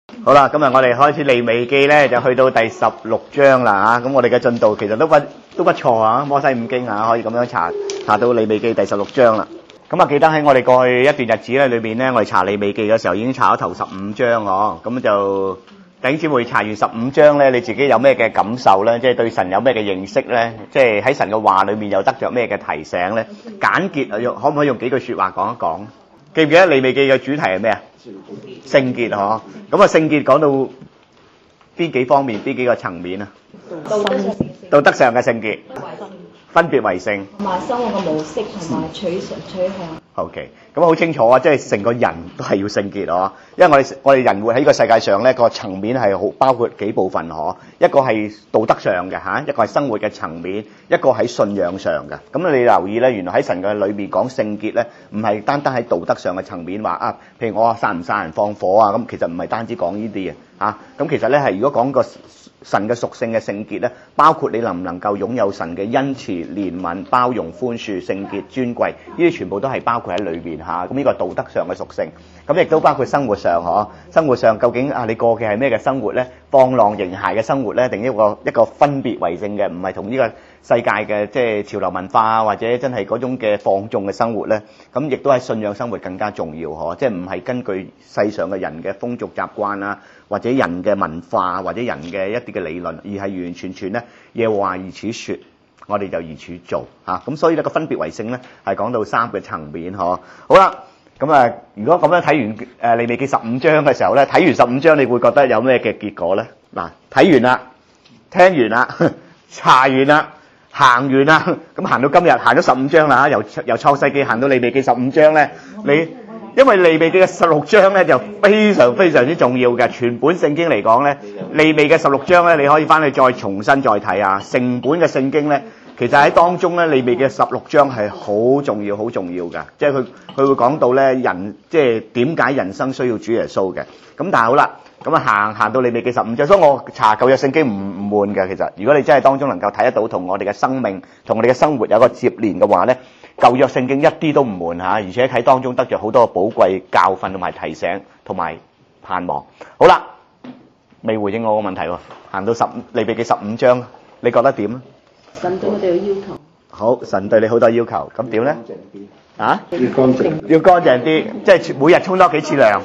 好啦，今日我哋開始利未記咧，就去到第16章啦嚇。咁我哋嘅進度其實都不錯啊，摩西五經啊，可以咁樣查到利未記第16章啦。咁啊，記得喺我哋過去一段日子咧裏邊咧，我哋查利未記嘅時候已經查咗頭15章哦。咁就弟兄姊妹查完15章咧，你自己有咩嘅感受咧？即係對神有咩嘅認識咧？即係喺神嘅話裏面又得着咩嘅提醒咧？簡潔啊，可唔可以用幾句説話講一講？記唔記得利未記嘅主題係咩啊？聖潔嗬。咁啊，聖潔講到邊幾方面？邊幾個層面啊？道德上嘅聖潔，分別為聖， 同埋生活嘅模式同埋取向。 OK， 咁好清楚啊！即係成個人都係要聖潔哦。因為我哋人活喺呢個世界上咧，個層面係好包括幾部分嗬。一個係道德上嘅嚇，一個係生活嘅層面，一個喺信仰上嘅。咁你留意咧，原來喺神嘅裏面講聖潔咧，唔係單單喺道德上嘅層面話啊，譬如我殺唔殺人放火啊，咁其實唔係單止講呢啲嘅嚇。咁其實咧係如果講個神嘅屬性嘅聖潔咧，包括你能唔能夠擁有神嘅恩慈、憐憫、包容、寬恕、聖潔、尊貴，呢啲全部都係包括喺裏邊嚇。咁呢個係道德上嘅屬性，咁亦都包括生活上嗬。生活上究竟啊，你過嘅係咩嘅生活咧？放浪形骸嘅生活咧，定一個分別為聖嘅，唔係同呢個世界嘅即係潮流文化或者真係嗰種嘅放縱嘅生活咧？咁亦都係信仰生活更加重要嗬。即係唔係根據世上嘅人嘅風俗習慣啊，或者人嘅文化或者人嘅一啲嘅理論，而係完完全全咧耶和華如此說，我哋就如此做嚇。咁所以呢個分別為聖咧係講到3個層面嗬。好啦，咁啊，如果咁樣睇完利未記15章嘅時候咧，睇完15章你會覺得有咩嘅結果咧？嗱，睇完啦，聽完啦，查完啦，行完啦，咁行到今日行咗15章啦，由創世記行到利未記15章咧，因為利未記嘅16章咧就非常非常之重要嘅，全本聖經嚟講咧，利未嘅16章咧，你可以翻去再重新再睇啊。成本嘅聖經咧，其實喺當中咧，利未嘅16章係好重要、好重要嘅，即係佢會講到咧人即係點解人生需要主耶穌嘅。咁但係好啦，咁啊行到利未記15章，所以我查舊約聖經唔悶嘅。其實如果你真係當中能夠睇得到同我哋嘅生命、同我哋嘅生活有個接連嘅話咧，舊約聖經一啲都唔悶嚇，而且喺當中得著好多寶貴教訓同埋提醒同埋盼望。好啦，未回應我個問題喎，行到利未記15章，你覺得點啊？ 神對我哋有要求。 好，神對你好多要求，咁點咧？啊？ 要乾淨， 要乾淨啲，即係每日沖多幾次涼。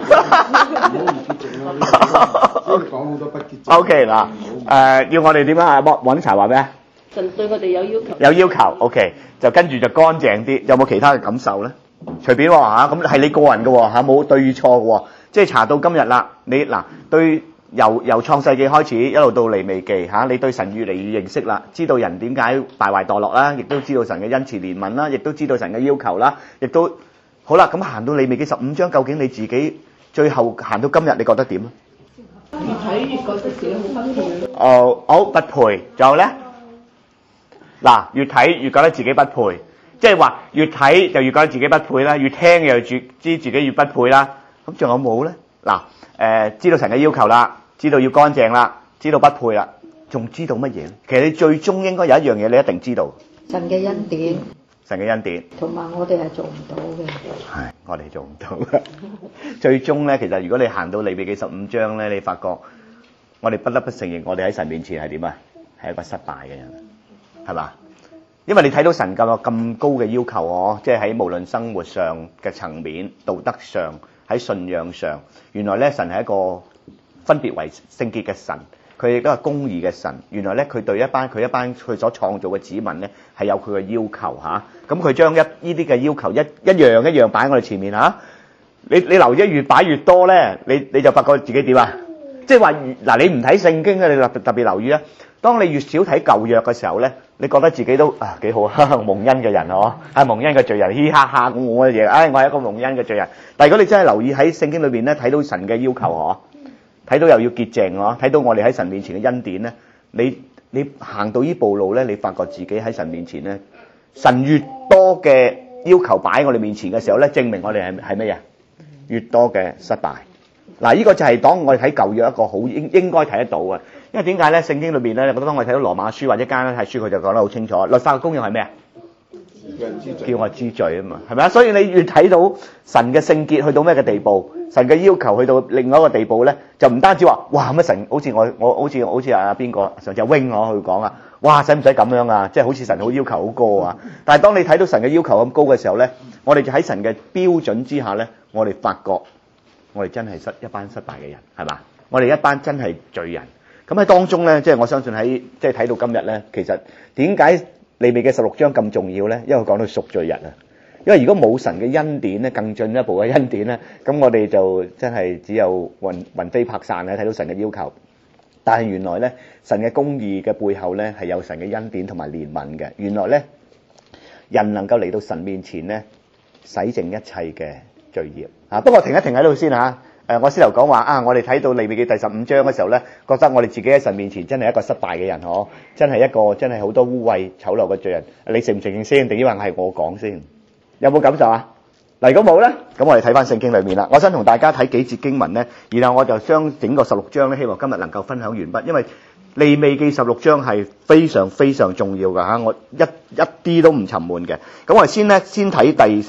講好多不潔。 OK 嗱，要我哋點啊？揾柴話咩啊？ 神對我哋有要求。 有要求 ，OK， 就跟住就乾淨啲。有冇其他嘅感受咧？隨便喎嚇，咁係你個人嘅喎嚇，冇對與錯嘅喎。即係查到今日啦，你嗱對由創世記開始一路到利未記嚇，你對神越嚟越認識啦，知道人點解敗壞墮落啦，亦都知道神嘅恩慈憐憫啦，亦都知道神嘅要求啦，亦都好啦。咁行到利未記15章，究竟你自己最後行到今日，你覺得點啊？ 越睇越覺得自己好不配。 哦，好不配，仲有咧？嗱，越睇越覺得自己不配，即係話越睇就越覺得自己不配啦，越聽又知自己越不配啦。咁仲有冇咧？嗱，知道神嘅要求啦，知道要乾淨啦，知道不配啦，仲知道乜嘢咧？其實你最終應該有一樣嘢你一定知道， 神嘅恩典， 神嘅恩典， 同埋我哋係做唔到嘅。 係我哋做唔到。最終咧，其實如果你行到利未記15章咧，你發覺我哋不得不承認，我哋喺神面前係點啊？係一個失敗嘅人。係嘛？因為你睇到神咁高嘅要求哦，即係喺無論生活上嘅層面、道德上、喺信仰上，原來咧神係一個分別為聖潔嘅神，佢亦都係公義嘅神。原來咧佢對一班佢所創造嘅子民咧係有佢嘅要求嚇。咁佢將呢啲嘅要求一樣擺喺我哋前面嚇。你留意越擺越多咧，你就發覺自己點啊？即係話嗱，你唔睇聖經嘅，你特別留意啊。當你越少睇舊約嘅時候咧，你覺得自己都幾好啊，蒙恩嘅人嗬，係蒙恩嘅罪人，嘻哈哈咁我嘅嘢，我係一個蒙恩嘅罪人。但係如果你真係留意喺聖經裏邊咧，睇到神嘅要求嗬，睇到又要潔淨嗬，睇到我哋喺神面前嘅恩典咧，你行到呢步路咧，你發覺自己喺神面前咧，神越多嘅要求擺喺我哋面前嘅時候咧，證明我哋係乜嘢？越多嘅失敗。嗱，呢個就係當我哋睇舊約一個好應該睇得到嘅。因為點解咧？聖經裏邊咧，當我哋睇到羅馬書或者加拉太書，佢就講得好清楚。律法嘅功用係咩啊？ 叫我知罪啊嘛，係咪啊？所以你越睇到神嘅聖潔去到咩嘅地步，神嘅要求去到另外一個地步咧，就唔單止話哇乜神好似我好似阿邊個上次阿 wing 我去講啊，哇使唔使咁樣啊？即係好似神好要求好高啊！但係當你睇到神嘅要求咁高嘅時候咧，我哋就喺神嘅標準之下咧，我哋發覺我哋真係一班失敗嘅人，係嘛？我哋一班真係罪人。咁喺當中咧，即係我相信喺即係睇到今日咧，其實點解利未記16章咁重要咧？因為講到贖罪日啊。因為如果冇神嘅恩典咧，更進一步嘅恩典咧，咁我哋就真係只有魂飛魄散咧，睇到神嘅要求。但係原來咧，神嘅公義嘅背後咧係有神嘅恩典同埋憐憫嘅。原來咧，人能夠嚟到神面前咧，洗淨一切嘅罪孽啊！不過停一停喺度先嚇。我先頭講話啊，我哋睇到利未記第15章嘅時候咧，覺得我哋自己喺神面前真係一個失敗嘅人嗬，真係一個真係好多污穢醜陋嘅罪人。你承唔承認先？定抑或係我講先？有冇感受啊？嗱，如果冇咧，咁我哋睇翻聖經裏面啦。我想同大家睇幾節經文咧，然後我就將整個16章咧，希望今日能夠分享完畢。因為利未記16章係非常非常重要㗎嚇，我一啲都唔沉悶嘅。咁我哋先睇第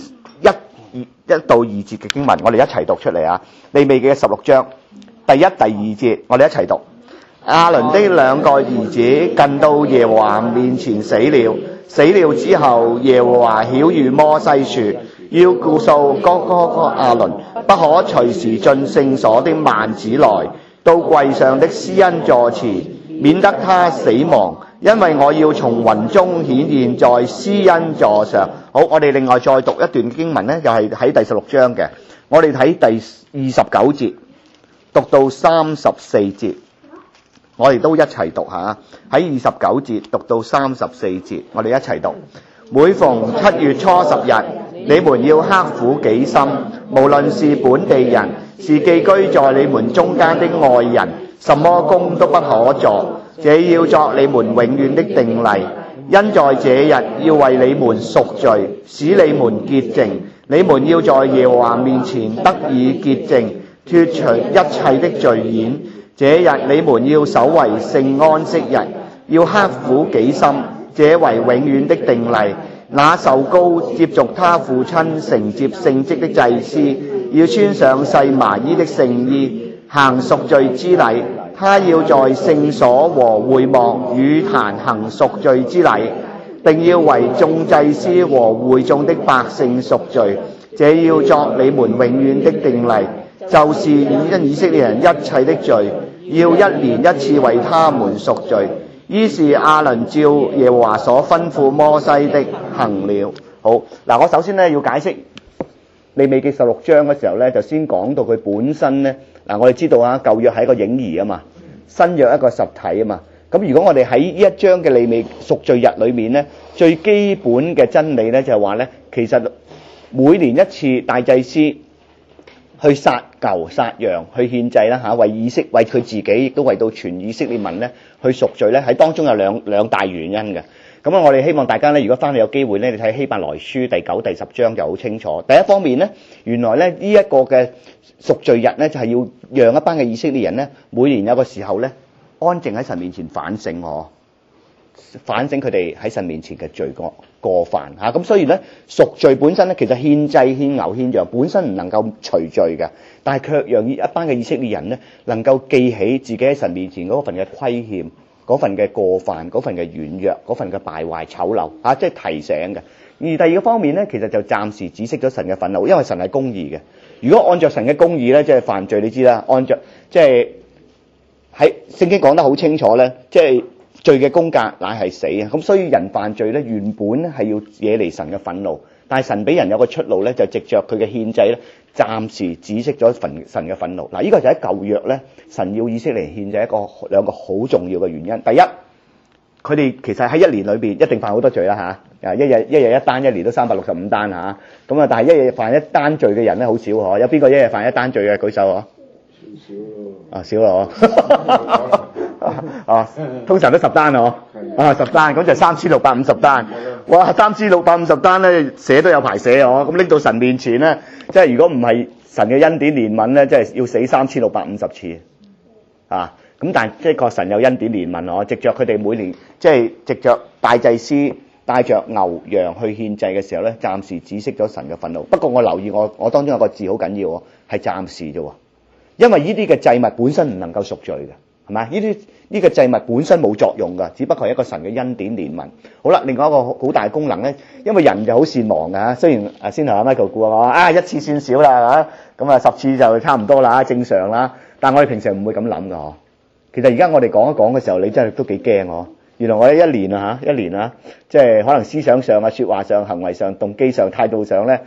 1到2節嘅經文，我哋一齊讀出嚟啊！利未記16章第1、第2節，我哋一齊讀。亞倫的兩個兒子近到耶和華面前死了之後，耶和華曉諭摩西說，要告訴哥亞倫，不可隨時進聖所的幔子內，到櫃上的施恩座前，免得他死亡。因為我要從雲中顯現在施恩座上。好，我哋另外再讀一段經文呢，又係喺第16章嘅。我哋睇第29節讀到34節，我哋都一齊讀下。喺29節讀到34節，我哋一齊讀。每逢7月初10日，你們要刻苦己心，無論是本地人，是寄居在你們中間的外人，什麼工都不可做。這要作你們永遠的定例，因在這日要為你們贖罪，使你們潔淨。你們要在耶和華面前得以潔淨，脫除一切的罪愆。這日你們要守為聖安息日，要刻苦己心，這為永遠的定例。那受膏接續他父親承接聖職的祭司，要穿上細麻衣的聖衣，行贖罪之禮。他要在聖所和會幕與壇行贖罪之禮，並要為眾祭司和會眾的百姓贖罪。這要作你們永遠的定例，就是因以色列人一切的罪，要1年1次為他們贖罪。於是亞倫照耶和華所吩咐摩西的行了。好，嗱，我首先咧要解釋利未記16章嘅時候咧，就先講到佢本身咧。嗱，我哋知道啊，舊約係一個影兒啊嘛，新約一個實體啊嘛。咁如果我哋喺呢一章嘅利未贖罪日裏面咧，最基本嘅真理咧就係話咧，其實每年一次大祭司去殺牛殺羊去獻祭啦嚇，為佢自己亦都為到全以色列民咧去贖罪咧，喺當中有兩大原因嘅。咁啊，我哋希望大家咧，如果翻去有機會咧，你睇希伯來書第9、第10章就好清楚。第一方面咧，原來咧呢一個嘅贖罪日咧，就係要讓一班嘅以色列人咧，每年有個時候咧，安靜喺神面前反省反省佢哋喺神面前嘅罪過犯嚇。咁所以咧，贖罪本身咧，其實獻祭獻牛獻羊本身唔能夠除罪嘅，但係卻讓一班嘅以色列人咧，能夠記起自己喺神面前嗰份嘅虧欠，嗰份嘅過犯，嗰份嘅軟弱，嗰份嘅敗壞醜陋嚇，即係提醒嘅。而第二個方面咧，其實就暫時止息咗神嘅憤怒，因為神係公義嘅。如果按照神嘅公義咧，即係犯罪，你知啦，按照即係喺聖經講得好清楚咧，即係罪嘅工價乃係死啊！咁所以人犯罪咧，原本咧係要惹嚟神嘅憤怒，但係神俾人有個出路咧，就藉着佢嘅獻祭咧，暫時止息咗神嘅憤怒。嗱，呢個就喺舊約咧，神要以色列獻祭兩個好重要嘅原因。第一，佢哋其實喺一年裏邊一定犯好多罪啦嚇，一日一單，一年都365單嚇。咁啊，但係一日犯一單罪嘅人咧好少嗬，有邊個一日犯一單罪嘅舉手嗬？少咯嗬，通常都10單嗬，10單咁就3650單。哇，3650單咧寫都有排寫嗬，咁拎到神面前咧，即係如果唔係神嘅恩典憐憫咧，即係要死3650次啊！咁但係即係個神有恩典憐憫我，藉着佢哋每年即係藉着大祭司帶着牛羊去獻祭嘅時候咧，暫時止息咗神嘅憤怒。不過我留意我當中有個字好緊要喎，係暫時啫喎，因為呢啲嘅祭物本身唔能夠贖罪嘅，係咪？呢個祭物本身冇作用㗎，只不過係一個神嘅恩典憐憫。好啦，另外一個好大功能咧，因為人就好善忘㗎，雖然先頭阿 Michael 估啊一次算少啦嚇，咁啊10次就差唔多啦，正常啦。但我哋平時唔會咁諗㗎嗬。其實而家我哋講一講嘅時候，你真係都幾驚嗬。原來我哋一年啊，即係可能思想上啊、説話上、行為上、動機上、態度上咧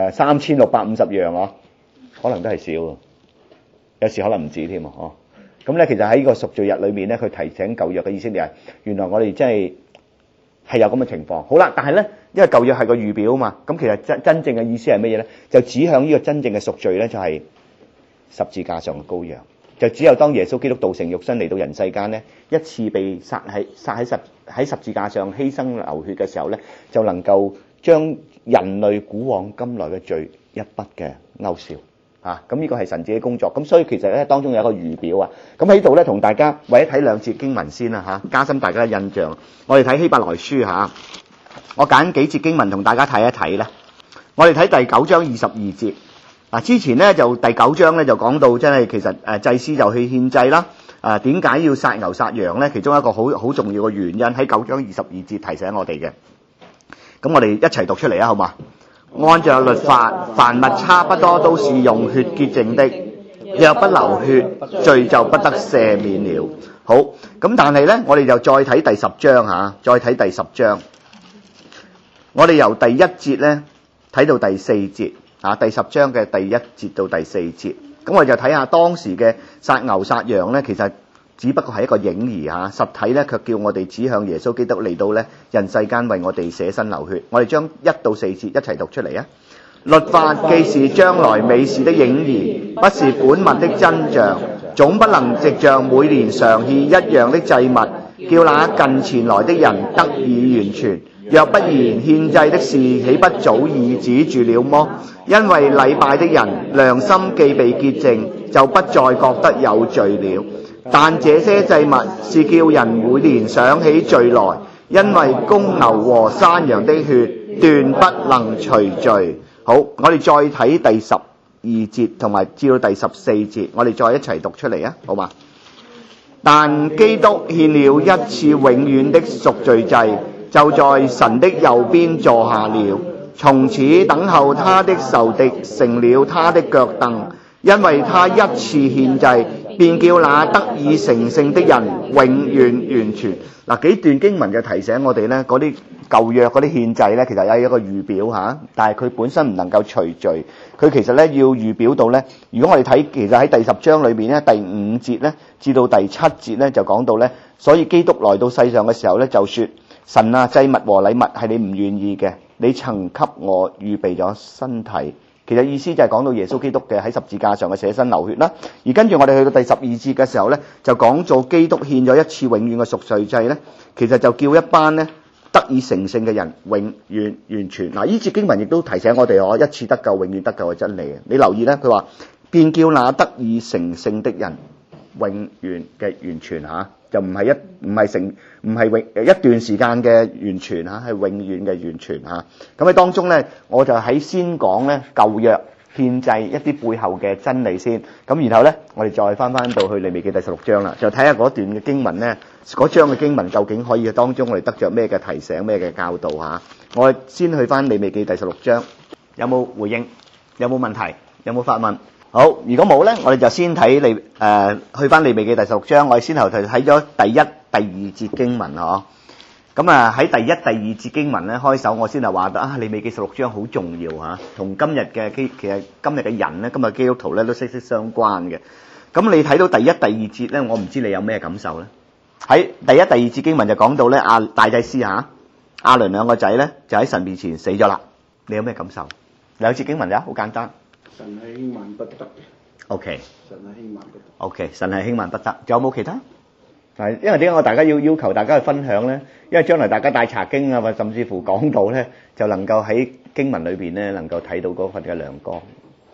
，3650樣嗬，可能都係少，有時可能唔止添嗬。咁咧，其實喺呢個贖罪日裏面咧，佢提醒舊約嘅以色列人，原來我哋真係有咁嘅情況。好啦，但係咧，因為舊約係個預表啊嘛，咁其實真正嘅意思係乜嘢咧？就指向呢個真正嘅贖罪咧，就係十字架上嘅羔羊。就只有當耶穌基督道成肉身嚟到人世間咧，一次被殺喺十字架上犧牲流血嘅時候咧，就能夠將人類古往今來嘅罪一筆嘅勾銷啊！咁呢個係神自己工作。咁所以其實咧，當中有一個預表啊。咁喺度咧，同大家為咗睇兩節經文先啦嚇，加深大家嘅印象。我哋睇希伯來書嚇，我揀幾節經文同大家睇一睇咧。我哋睇第9章22節。之前咧就第9章咧就講到，真係其實祭司就去獻祭啦。點解要殺牛殺羊咧？其中一個好重要嘅原因喺9章22節提醒我哋嘅。咁我哋一齊讀出嚟啊，好嘛？按照律法，凡物差不多都是用血潔淨的，若不流血，罪就不得赦免了。好，咁但係咧，我哋就再睇第10章嚇，再睇第10章。我哋由第1節咧睇到第4節。第10章嘅第1節到第4節，咁我哋就睇下當時嘅殺牛殺羊咧，其實只不過係一個影兒嚇，實體咧卻叫我哋指向耶穌基督嚟到咧人世間為我哋捨身流血。我哋將1到4節一齊讀出嚟啊！律法既是將來美事的影兒，不是本物的真像，總不能藉著每年常獻一樣的祭物，叫那近前來的人得以完全。若不然，獻祭的事豈不早已止住了麼？因為禮拜的人良心既被潔淨，就不再覺得有罪了。但這些祭物是叫人每年想起罪來，因為公牛和山羊的血斷不能除罪。好，我哋再睇第12節同埋至到第14節，我哋再一齊讀出嚟啊，好嘛？但基督獻了一次永遠的贖罪祭，就在神的右邊坐下了，從此等候他的仇敵成了他的腳凳，因為他一次獻祭，便叫那得以成聖的人永遠完全。幾段經文就提醒我哋咧，嗰啲舊約嗰啲獻祭咧，其實有一個預表嚇，但係佢本身唔能夠除罪，佢其實咧要預表到咧。如果我哋睇，其實喺第10章裏邊咧，第5節咧至到第7節咧就講到咧，所以基督來到世上嘅時候咧，就說：神啊，祭物和禮物係你唔願意嘅，你曾給我預備咗身體。其實意思就係講到耶穌基督嘅喺十字架上嘅捨身流血啦。而跟住我哋去到第12節嘅時候咧，就講做基督獻咗一次永遠嘅贖罪祭咧，其實就叫一班咧得以成聖嘅人永遠完全。呢節經文亦都提醒我哋一次得救永遠得救嘅真理嘅。你留意咧，佢話便叫那得以成聖的人永遠嘅完全嚇，就唔係一段時間嘅完全嚇，係永遠嘅完全嚇。咁喺當中咧，我就喺先講咧舊約獻祭一啲背後嘅真理先。咁然後咧，我哋再翻到去利未記第16章啦，就睇下嗰段嘅經文咧，嗰章嘅經文究竟可以喺當中我哋得着咩嘅提醒、咩嘅教導嚇。我哋先去翻利未記第16章，有冇回應？有冇問題？有冇發問？好，如果冇咧，我哋就先睇去翻利未記第16章，我哋先頭就睇咗第1、第2節經文嗬。咁喺第1、第2節經文咧開首，我先係話得利未記16章好重要嚇，同今日嘅其實今日嘅人咧，今日基督徒咧都息息相關嘅。咁你睇到第1、第2節咧，我唔知你有咩感受咧？喺第1、第2節經文就講到咧，大祭司亞倫兩個仔咧就喺神面前死咗啦。你有咩感受？兩節經文咋，好簡單。 神係輕慢不得嘅。 O.K. 神係輕慢不得。 O.K. 神係輕慢不得。仲有冇其他？係因為點解我大家要求大家去分享咧？因為將來大家帶查經啊，或甚至乎講到咧，就能夠喺經文裏邊咧，能夠睇到嗰份嘅亮光。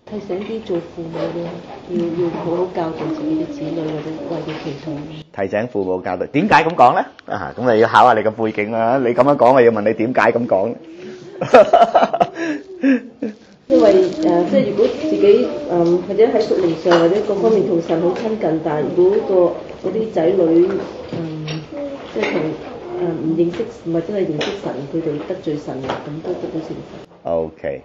提醒啲做父母嘅要好好教導自己嘅子女，或者為佢祈禱。 提醒父母教導，點解咁講咧？咁你要考下你嘅背景啦。你咁樣講，我要問你點解咁講？ 因為即係如果自己或者喺屬靈上或者各方面同神好親近，但係如果嗰啲仔女即係同唔認識，唔係真係認識神，佢哋得罪神，咁都得到懲罰。 OK，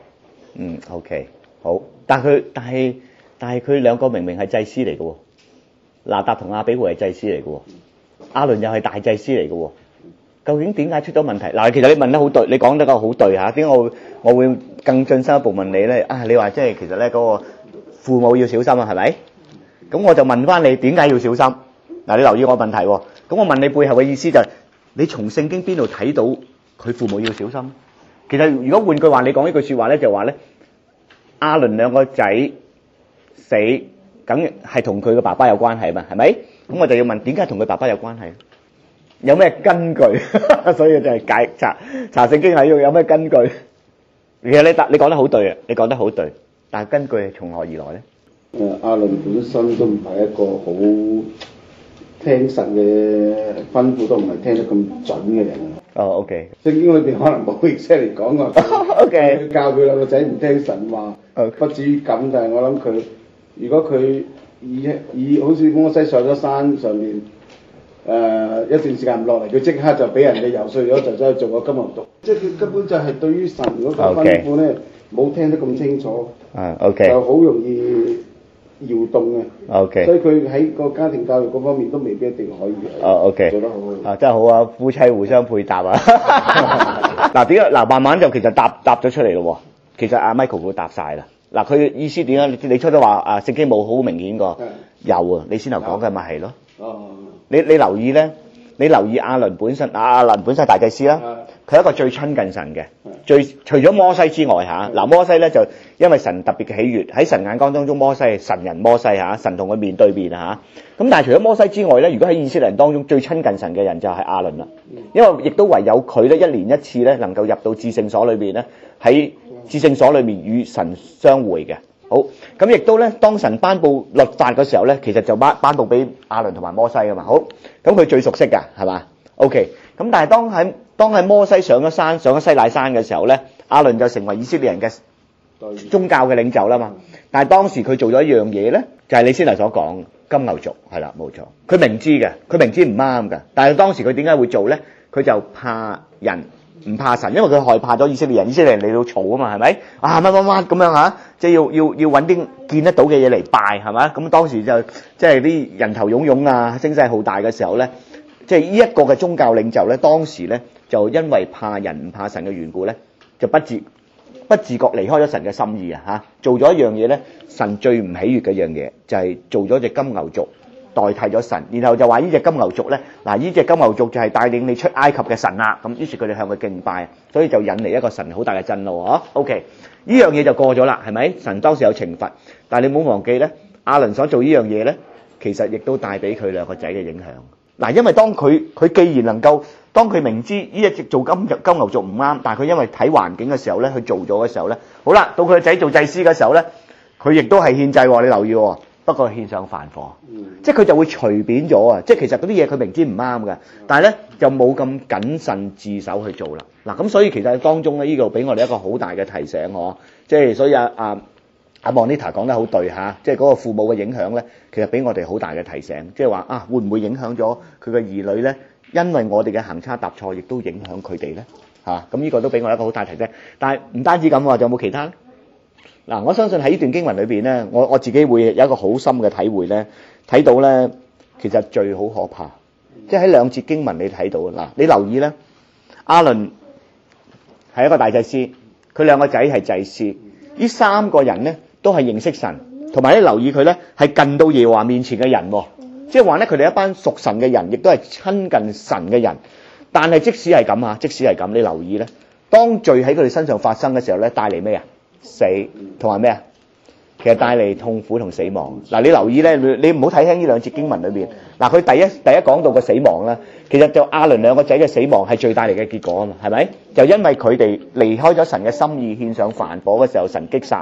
OK， 好。但係佢兩個明明係祭司嚟嘅喎，拿達同亞比戶係祭司嚟嘅喎，亞倫又係大祭司嚟嘅喎。究竟點解出咗問題？嗱，其實你問得好對，你講得好對嚇。點解我會更進深一步問你咧？你話即係其實咧嗰個父母要小心啊，係咪？咁我就問翻你點解要小心？嗱，你留意我問題喎。咁我問你背後嘅意思就係你從聖經邊度睇到佢父母要小心？其實如果換句話，你講一句説話咧，就話咧亞倫兩個仔死，梗係同佢嘅爸爸有關係嘛，係咪？咁我就要問點解同佢爸爸有關係？有咩根據？所以就係查聖經係要有咩根據？其實你講得好對啊，你講得好對，但係根據係從何而來咧？ 亞倫本身都唔係一個好聽神嘅吩咐，都唔係聽得咁準嘅人。 OK。 聖經裏邊可能冇意思嚟講過。OK。教佢兩個仔唔聽神話，不至於咁，但係我諗佢，如果佢以好似摩西上咗山上面。一段時間唔落嚟，佢即刻就俾人哋游說咗，就走去做個金牛犢。即係佢根本就係對於神嗰個吩咐咧，冇聽得咁清楚。 OK。 就好容易搖動嘅。OK。所以佢喺個家庭教育嗰方面都未必一定可以。OK。做得好。 真係好啊，夫妻互相配搭啊。嗱點解？嗱慢慢就其實答咗出嚟咯喎。其實阿 Michael 會答晒啦。嗱佢意思點解？你初都話聖經冇好明顯過。有啊，你先頭講嘅咪係咯。你留意咧，你留意亞倫本身，亞倫本身係大祭司啦，佢係一個最親近神嘅，除咗摩西之外嚇，嗱摩西咧就因為神特別嘅喜悅，喺神眼光當中摩西係神人摩西嚇，神同佢面對面嚇，咁但係除咗摩西之外咧，如果喺以色列人當中最親近神嘅人就係亞倫啦，因為亦都唯有佢咧一年一次咧能夠入到至聖所裏邊咧，喺至聖所裏面與神相會嘅。好，咁亦都咧，當神頒布律法嘅時候咧，其實就頒布俾亞倫同埋摩西噶嘛。好，咁佢最熟悉噶，係嘛 ？OK，咁但係當喺摩西上咗山，上咗西乃山嘅時候咧，亞倫就成為以色列人嘅宗教嘅領袖啦嘛。但係當時佢做咗一樣嘢咧，就係你先頭所講金牛犢，係啦，冇錯。佢明知嘅，佢明知唔啱嘅，但係當時佢點解會做咧？佢就怕人。唔怕神，因為佢害怕咗以色列人，以色列人嚟到嘈啊嘛，係咪？乜咁樣嚇，即係要揾啲見得到嘅嘢嚟拜，係咪？咁當時就即係啲人頭湧湧啊，聲勢浩大嘅時候咧，即係呢一個嘅宗教領袖咧，當時咧就因為怕人唔怕神嘅緣故咧，就不自覺離開咗神嘅心意啊嚇，做咗一樣嘢咧，神最唔喜悅嘅一樣嘢，就係做咗隻金牛犢。代替咗神，然後就話呢隻金牛犢咧，嗱呢隻金牛犢就係帶領你出埃及嘅神啦。咁於是佢哋向佢敬拜，所以就引嚟一個神好大嘅震怒啊。OK， 呢樣嘢就過咗啦，係咪？神當時有懲罰，但係你唔好忘記咧，亞倫所做呢樣嘢咧，其實亦都帶俾佢兩個仔嘅影響。嗱，因為當佢既然能夠，當佢明知呢一隻做金牛犢唔啱，但係佢因為睇環境嘅時候咧，佢做咗嘅時候咧，好啦，到佢個仔做祭司嘅時候咧，佢亦都係獻祭喎，你留意喎。不過獻上凡火，即係佢就會隨便咗啊！即係其實嗰啲嘢佢明知唔啱嘅，但係咧就冇咁謹慎自守去做啦。嗱，咁所以其實當中咧呢個俾我哋一個好大嘅提醒嗬，即係所以阿 Monita 講得好對嚇，即係嗰個父母嘅影響咧，其實俾我哋好大嘅提醒，即係話會唔會影響咗佢嘅兒女咧？因為我哋嘅行差踏錯，亦都影響佢哋咧嚇。咁呢個都俾我一個好大提醒。但係唔單止咁喎，仲有冇其他咧？嗱，我相信喺呢段經文裏邊咧，我自己會有一個好深嘅體會咧，睇到咧，其實罪好可怕，即係喺兩節經文你睇到嗱，你留意咧，亞倫係一個大祭司，佢兩個仔係祭司，呢三個人咧都係認識神，同埋咧留意佢咧係近到耶和華面前嘅人，即係話咧佢哋一班屬神嘅人，亦都係親近神嘅人。但係即使係咁，你留意咧，當罪喺佢哋身上發生嘅時候咧，帶嚟咩啊？死同埋咩啊？其實帶嚟痛苦同死亡。嗱，你留意咧，你唔好睇輕呢兩節經文裏邊。嗱，佢第一講到個死亡咧，其實就亞倫兩個仔嘅死亡係最帶嚟嘅結果啊嘛，係咪？就因為佢哋離開咗神嘅心意，獻上燔火嘅時候，神擊殺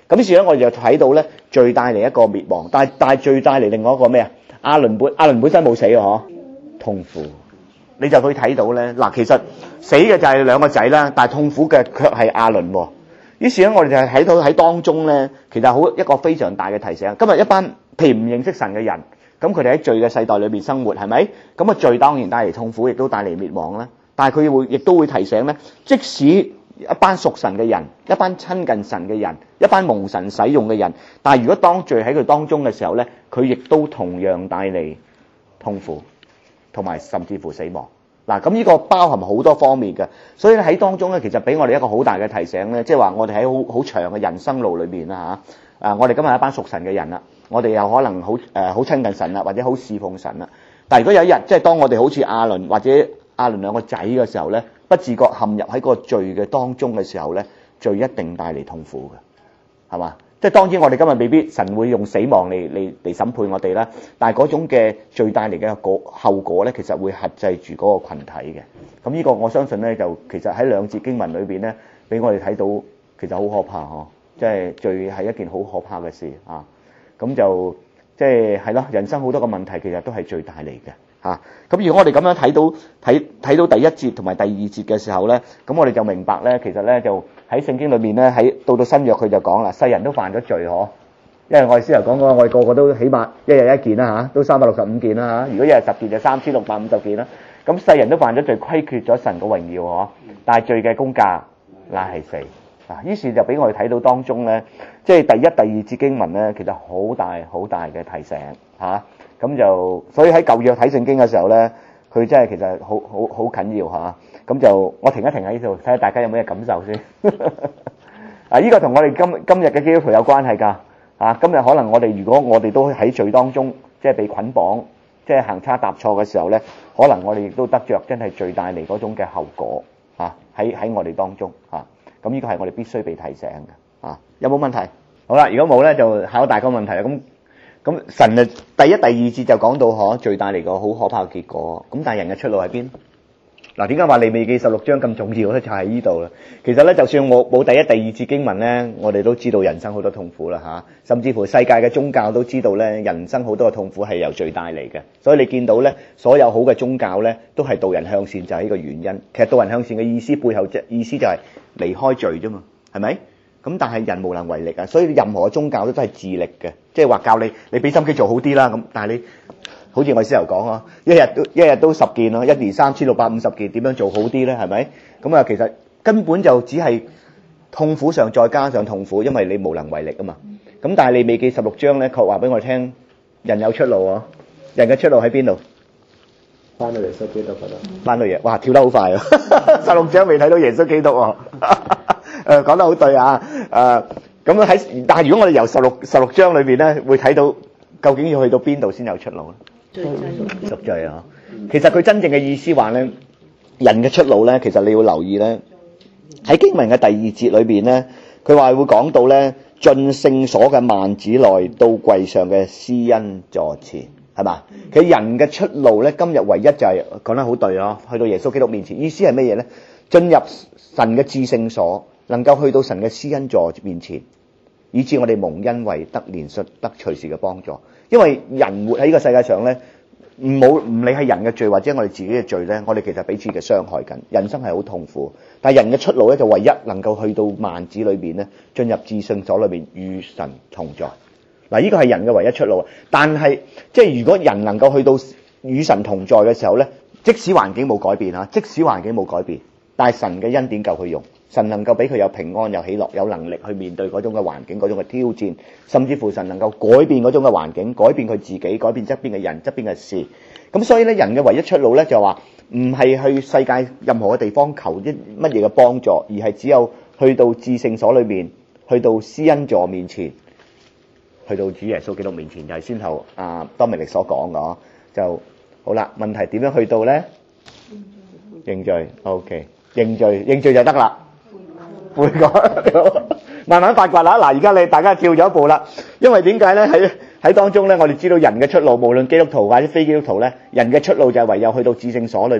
咁於是咧，我哋就睇到咧，罪帶嚟一個滅亡，但係罪帶嚟另外一個咩啊？亞倫本身冇死嘅嗬，痛苦。你就可以睇到咧，嗱，其實死嘅就係兩個仔啦，但係痛苦嘅卻係亞倫喎。於是咧，我哋就係睇到喺當中咧，其實好一個非常大嘅提醒。今日一班譬如唔認識神嘅人，咁佢哋喺罪嘅世代裏邊生活，係咪？咁啊，罪當然帶嚟痛苦，亦都帶嚟滅亡啦。但係佢亦都會提醒咧，即使一班屬神嘅人，一班親近神嘅人，一班蒙神使用嘅人，但係如果當罪喺佢當中嘅時候咧，佢亦都同樣帶嚟痛苦，同埋甚至乎死亡。嗱，咁呢個包含好多方面嘅，所以喺當中咧，其實俾我哋一個好大嘅提醒咧，即係話我哋喺好長嘅人生路裏邊啦嚇，我哋今日係一班屬神嘅人啦，我哋又可能好親近神啦，或者好侍奉神啦。但係如果有一日，即係當我哋好似亞倫或者亞倫兩個仔嘅時候咧，不自覺陷入喺個罪嘅當中嘅時候咧，罪一定帶嚟痛苦嘅，係嘛？即係當然我哋今日未必神會用死亡嚟審判我哋啦，但係嗰種嘅罪帶嚟嘅後果咧，其實會轄制住嗰個羣體嘅。咁呢個我相信咧，就其實喺兩節經文裏邊咧，俾我哋睇到其實好可怕嗬，即係罪係一件好可怕嘅事啊。咁就即係咯，人生好多個問題其實都係罪帶嚟嘅。咁如果我哋咁樣睇到第一節同埋第二節嘅時候咧，咁我哋就明白咧，其實咧就喺聖經裏面咧，到新約佢就講啦，世人都犯咗罪嗬，因為我哋先頭講過，我哋個個都起碼一日一件啦嚇，都365件啦嚇，如果一日10件就3650件啦，咁世人都犯咗罪，虧缺咗神嘅榮耀嗬，但係罪嘅工價乃係死啊，於是就俾我哋睇到當中咧，即係第一、第二節經文咧，其實好大嘅提醒嚇。咁就所以喺舊約睇聖經嘅時候咧，佢真係其實好緊要嚇。咁就我停一停喺呢度，睇下大家有咩感受先。呢個同我哋今日嘅基督徒有關係㗎。今日可能如果我哋都喺罪當中，即係被捆綁，即係行差踏錯嘅時候咧，可能我哋亦都得着真係罪帶嚟嗰種嘅後果嚇。喺我哋當中嚇。咁呢個係我哋必須被提醒嘅。有冇問題？好啦，如果冇咧，就考大個問題啦。咁神啊，第一、第二節就講到罪帶嚟個好可怕嘅結果。咁但係人嘅出路喺邊？嗱，點解話利未記16章咁重要咧？就係呢度啦。其實咧，就算我冇第一、第二節經文咧，我哋都知道人生好多痛苦啦嚇。甚至乎世界嘅宗教都知道咧，人生好多嘅痛苦係由罪帶嚟嘅。所以你見到咧，所有好嘅宗教咧，都係導人向善，就係呢個原因。其實導人向善嘅意思背後意思就係離開罪啫嘛，係咪？咁但係人無能為力啊，所以任何嘅宗教都係自力嘅，即係話教你俾心機做好啲啦。咁但係你好似我先頭講啊，一日都10件咯，1年3650件，點樣做好啲咧？係咪？咁啊，其實根本就只係痛苦上再加上痛苦，因為你無能為力啊嘛。咁但係利未記16章咧，確話俾我聽，人有出路啊！人嘅出路喺邊度？ 翻到耶穌基督嗰度。 翻到哇，跳得好快啊！16章未睇到耶穌基督喎。講得好對啊！但係如果我哋由16章裏邊咧，會睇到究竟要去到邊度先有出路咧？贖罪啊！其實佢真正嘅意思話咧，人嘅出路咧，其實你要留意咧，喺經文嘅第2節裏邊咧，佢話會講到咧，進聖所嘅幔子內到櫃上嘅施恩座前，係嘛？其實人嘅出路咧，今日唯一就係講得好對啊！去到耶穌基督面前，意思係乜嘢咧？進入神嘅至聖所。能夠去到神嘅施恩座面前，以致我哋蒙恩惠得憐恤得隨時嘅幫助。因為人活喺呢個世界上咧，唔理係人嘅罪或者我哋自己嘅罪咧，我哋其實彼此嘅傷害緊，人生係好痛苦。但係人嘅出路咧，就唯一能夠去到幔子裏邊咧，進入至聖所裏邊與神同在。嗱，呢個係人嘅唯一出路。但係即係如果人能夠去到與神同在嘅時候咧，即使環境冇改變啊，但係神嘅恩典夠佢用。神能夠俾佢有平安、有喜樂、有能力去面對嗰種嘅環境、嗰種嘅挑戰，甚至乎神能夠改變嗰種嘅環境，改變佢自己，改變側邊嘅人、側邊嘅事。咁所以咧，人嘅唯一出路咧就話唔係去世界任何嘅地方求啲乜嘢嘅幫助，而係只有去到至聖所裏面，去到施恩座面前，去到主耶穌基督面前，就係先後多明力所講嘅就好啦。問題點樣去到咧？認罪 ，OK， 認罪就得啦。會講慢慢發掘啦。嗱，而家大家跳咗一步啦。因為點解咧？喺當中咧，我哋知道人嘅出路，無論基督徒或者非基督徒咧，人嘅出路就係唯有去到至聖所裏面，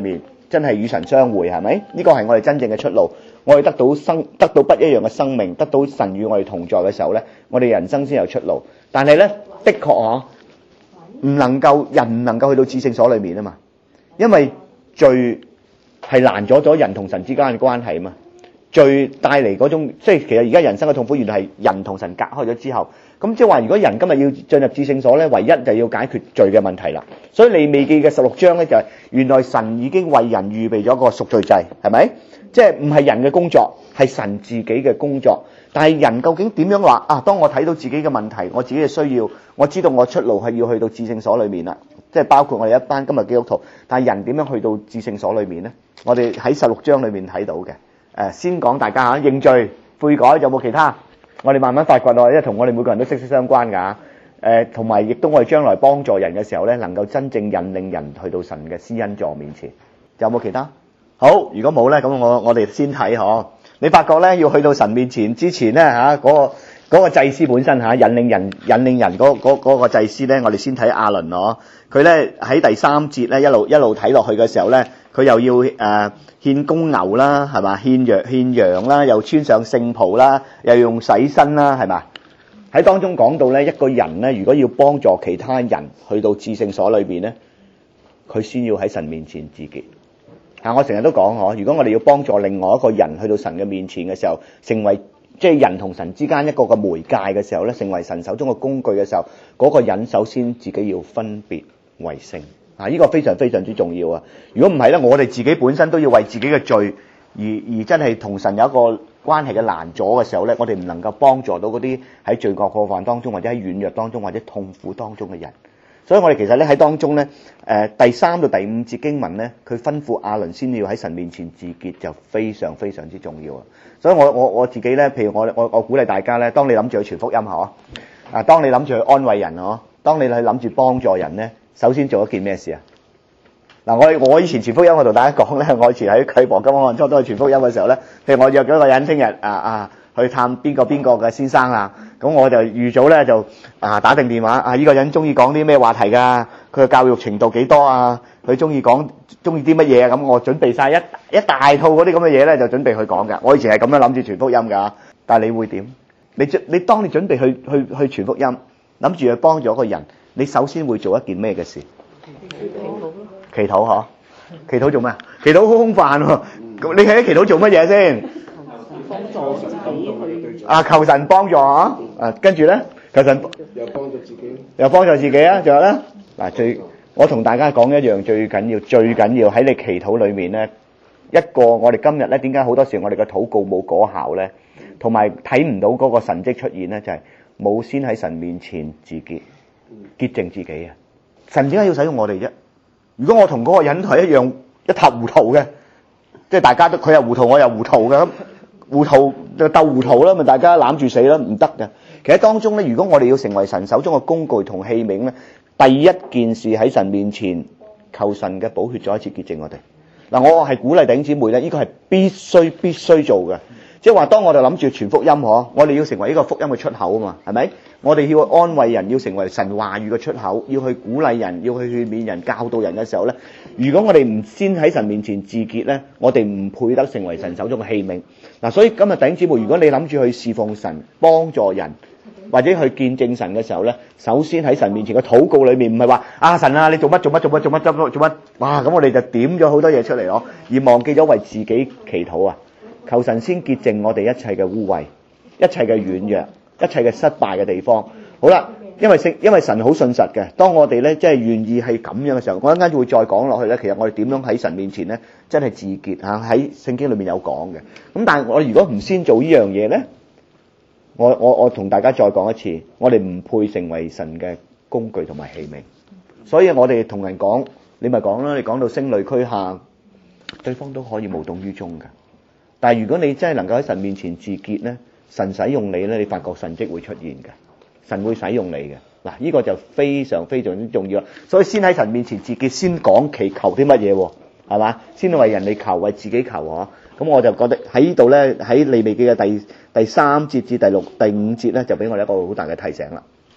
真係與神相會，係咪？呢個係我哋真正嘅出路。我哋得到不一樣嘅生命，得到神與我哋同在嘅時候咧，我哋人生先有出路。但係咧，的確人唔能夠去到至聖所裏面啊嘛，因為罪係攔阻咗人同神之間嘅關係啊嘛。罪帶嚟嗰種，即係其實而家人生嘅痛苦，原來係人同神隔開咗之後。咁即係話，如果人今日要進入至聖所咧，唯一就要解決罪嘅問題啦。所以利未記嘅16章咧，就係原來神已經為人預備咗個贖罪祭，係咪？即係唔係人嘅工作，係神自己嘅工作。但係人究竟點樣話啊？當我睇到自己嘅問題，我自己嘅需要，我知道我出路係要去到至聖所裏面啦。即係包括我哋一班今日基督徒，但係人點樣去到至聖所裏面咧？我哋喺16章裏面睇到嘅。先講大家認罪悔改，有冇其他？我哋慢慢發掘咯，因為同我哋每個人都息息相關㗎。同埋亦都我哋將來幫助人嘅時候咧，能夠真正引領人去到神嘅施恩座面前。有冇其他？好，如果冇咧，咁我哋先睇嗬。你發覺咧，要去到神面前之前咧嗰個祭司本身引領人嗰個祭司咧，我哋先睇亞倫嗬。佢咧喺第3節咧一路睇落去嘅時候咧，佢又要獻公牛啦，係嘛？獻羊啦，又穿上聖袍啦，又用洗身啦，係嘛？喺當中講到咧，一個人咧，如果要幫助其他人去到至聖所裏邊咧，佢先要喺神面前自潔。我成日都講如果我哋要幫助另外一個人去到神嘅面前嘅時候，成為即係人同神之間一個嘅媒介嘅時候咧，成為神手中嘅工具嘅時候，嗰個人首先自己要分別為聖。呢個非常非常之重要啊！如果唔係咧，我哋自己本身都要為自己嘅罪而真係同神有一個關係嘅攔阻嘅時候咧，我哋唔能夠幫助到嗰啲喺罪惡過犯當中，或者喺軟弱當中，或者痛苦當中嘅人。所以我哋其實咧喺當中咧，第3到第5節經文咧，佢吩咐亞倫先要喺神面前自潔，就非常非常之重要啊！所以我自己咧，譬如我鼓勵大家咧，當你諗住去傳福音當你諗住去安慰人當你去諗住幫助人咧，首先做一件咩事啊？我以前傳福音，我同大家講咧，我以前喺啟博金安初都去傳福音嘅時候咧，譬如我約咗一個人聽日去探邊個嘅先生啦，咁我就預早咧就打定電話呢個人中意講啲咩話題㗎？佢嘅教育程度幾多啊？佢中意啲乜嘢啊？咁我準備晒一大套嗰啲咁嘅嘢咧，就準備去講㗎。我以前係咁樣諗住傳福音㗎，但係你會點？你當你準備去傳福音，諗住去幫助一個人，你首先會做一件咩嘅事？祈禱祈禱做咩？祈禱好空泛喎。咁你喺祈禱做乜嘢先？ 幫助自己去求神幫助跟住咧，求神又幫助自己， 仲有咧我同大家講一樣最緊要喺你祈禱裏面咧，一個我哋今日咧點解好多時我哋嘅禱告冇果效咧，同埋睇唔到嗰個神蹟出現咧，就係冇先喺神面前自潔潔淨自己啊！神點解要使用我哋啫？如果我同嗰個人係一樣一塌糊塗嘅，即係大家都佢又糊塗我又糊塗嘅，咁糊塗就鬥糊塗啦，咪大家攬住死啦，唔得嘅。其實當中咧，如果我哋要成為神手中嘅工具同器皿咧，第一件事喺神面前求神嘅寶血再一次潔淨我哋。我係鼓勵弟兄姊妹咧，呢個係必須做嘅。即係話，當我哋諗住傳福音我哋要成為呢個福音嘅出口啊嘛，係咪？我哋要去安慰人，要成為神話語嘅出口，要去鼓勵人，要去勸勉人、教導人嘅時候咧，如果我哋唔先喺神面前自潔咧，我哋唔配得成為神手中嘅器皿。所以今日弟兄姊妹，如果你諗住去侍奉神、幫助人或者去見證神嘅時候咧，首先喺神面前嘅禱告裏面，唔係話神你做乜哇，咁我哋就點咗好多嘢出嚟而忘記咗為自己祈禱啊！求神先潔淨我哋一切嘅污穢、一切嘅軟弱、一切嘅失敗嘅地方。好啦，因為神好信實嘅，當我哋咧即係願意係咁樣嘅時候，我一陣間會再講落去咧。其實我哋點樣喺神面前咧，真係自潔喺聖經裏面有講嘅。咁但係我如果唔先做呢樣嘢咧，我同大家再講一次，我哋唔配成為神嘅工具同埋器皿。所以我哋同人講，你咪講啦，你講到聲淚俱下，對方都可以無動於衷㗎。但係如果你真係能夠喺神面前自潔咧，神使用你咧，你發覺神蹟會出現嘅，神會使用你嘅。呢個就非常非常之重要。所以先喺神面前自潔，先講祈求啲乜嘢，係嘛？先為人哋求，為自己求咁我就覺得喺呢度咧，喺利未記嘅第3節至第5節咧，就俾我哋一個好大嘅提醒啦。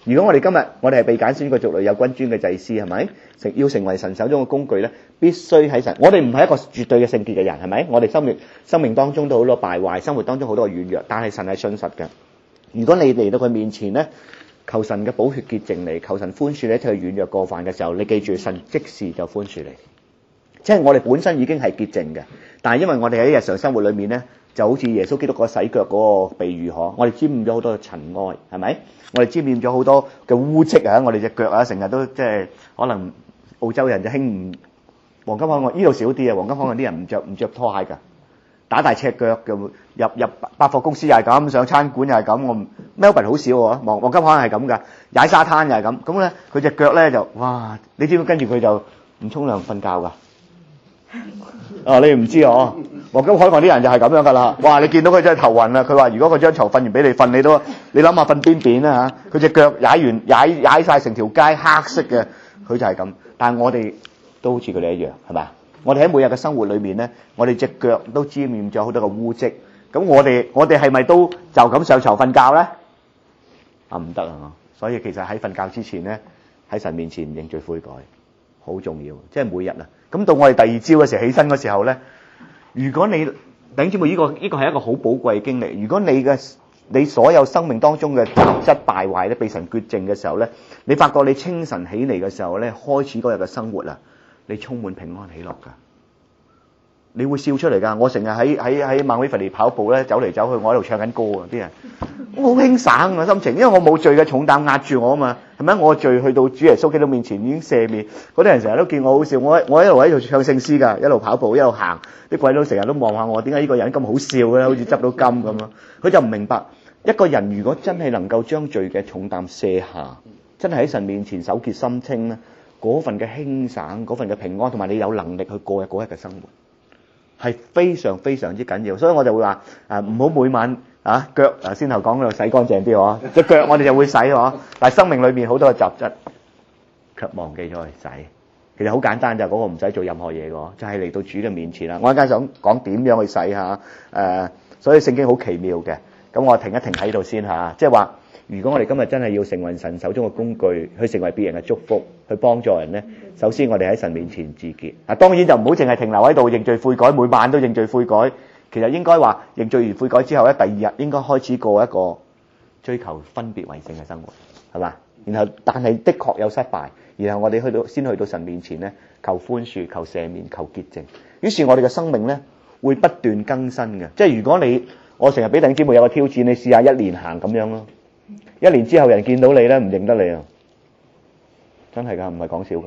如果我哋今日我哋係被揀選嘅族類，有君尊嘅祭司，係咪？要成為神手中嘅工具咧，必須喺神。我哋唔係一個絕對嘅聖潔嘅人，係咪？我哋生命當中都好多敗壞，生活當中好多軟弱，但係神係信實嘅。如果你嚟到佢面前咧，求神嘅寶血潔淨你，求神寬恕你一切軟弱過犯嘅時候，你記住神即時就寬恕你。即係我哋本身已經係潔淨嘅，但係因為我哋喺日常生活裏面咧，就好似耶穌基督個洗腳嗰個比喻嗬，我哋沾染咗好多嘅塵埃，係咪？我哋沾染咗好多嘅污漬啊！我哋隻腳啊，成日都即係可能澳洲人就興唔黃金海岸呢度少啲啊，黃金海岸啲人唔着拖鞋㗎，打大赤腳嘅入百貨公司又係咁，上餐館又係咁，我 Melbourne 好少喎，黃金海岸係咁㗎，踩沙灘又係咁，咁咧佢隻腳咧就哇，你知唔知跟住佢就唔沖涼瞓覺㗎？哦，你唔知哦，黃金海岸啲人就係咁樣㗎啦。哇，你見到佢真係頭暈啦。佢話：如果佢張床瞓完俾你瞓，你諗下瞓邊邊啦嚇？佢隻腳踩晒成條街黑色嘅，佢就係咁。但係我哋都好似佢哋一樣，係咪？我哋喺每日嘅生活裏面咧，我哋隻腳都沾染咗好多嘅污漬。咁我哋係咪都就咁上床瞓覺咧？啊，唔得啊！所以其實喺瞓覺之前咧，喺神面前認罪悔改好重要，即係每日啊。咁到我哋第二朝嘅時候起身嘅時候咧，如果你弟兄姊妹呢個係一個好寶貴嘅經歷。如果你所有生命當中嘅雜質敗壞咧，被神潔淨嘅時候咧，你發覺你清晨起嚟嘅時候咧，開始嗰日嘅生活啊，你充滿平安喜樂㗎，你會笑出嚟㗎。我成日喺孟威弗利跑步咧，走嚟走去，我喺度唱緊歌啊，啲人我好輕省啊心情，因為我冇罪嘅重擔壓住我啊嘛，係咪？我罪去到主耶穌基督面前已經赦免。嗰啲人成日都見我好笑，我一路喺度唱聖詩㗎，一路跑步一路行，啲鬼佬成日都望下我，點解呢個人咁好笑咧？好似執到金咁啊！佢就唔明白，一個人如果真係能夠將罪嘅重擔卸下，真係喺神面前手潔心清咧，嗰份嘅輕省，嗰份嘅平安，同埋你有能力去過嗰日嘅生活，係非常非常之緊要。所以我就會話唔好每晚腳先頭講嗰度洗乾淨啲嗬，隻腳我哋就會洗嗬，但係生命裏面好多嘅雜質卻忘記咗去洗。其實好簡單，就嗰個唔使做任何嘢嘅，就係嚟到主嘅面前啦。我一陣間想講點樣去洗下所以聖經好奇妙嘅。咁我停一停喺度先嚇，即係話如果我哋今日真係要成為神手中嘅工具，去成為別人嘅祝福，去幫助人咧，首先我哋喺神面前自潔。當然就唔好淨係停留喺度認罪悔改，每晚都認罪悔改。其實應該話認罪完悔改之後咧，第二日應該開始過一個追求分別為聖嘅生活，係嘛？然後但係的確有失敗，然後我哋先去到神面前咧，求寬恕、求赦免、求潔淨。於是我哋嘅生命咧會不斷更新嘅。即係如果我成日俾弟兄姊妹有個挑戰，你試下1年行咁樣咯。1年之後人見到你咧唔認得你啊，真係㗎，唔係講笑㗎。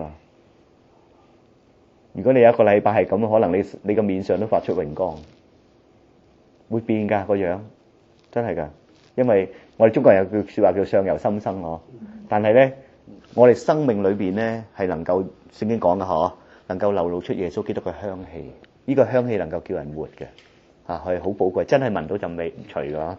如果你有一個禮拜係咁，可能你個面上都發出榮光，會變㗎個樣，真係㗎。因為我哋中國人有句説話叫相由心生嗬，但係咧我哋生命裏邊咧係能夠聖經講嘅嗬，能夠流露出耶穌基督嘅香氣，呢個香氣能夠叫人活嘅。係好寶貴，真係聞到陣味唔除㗎。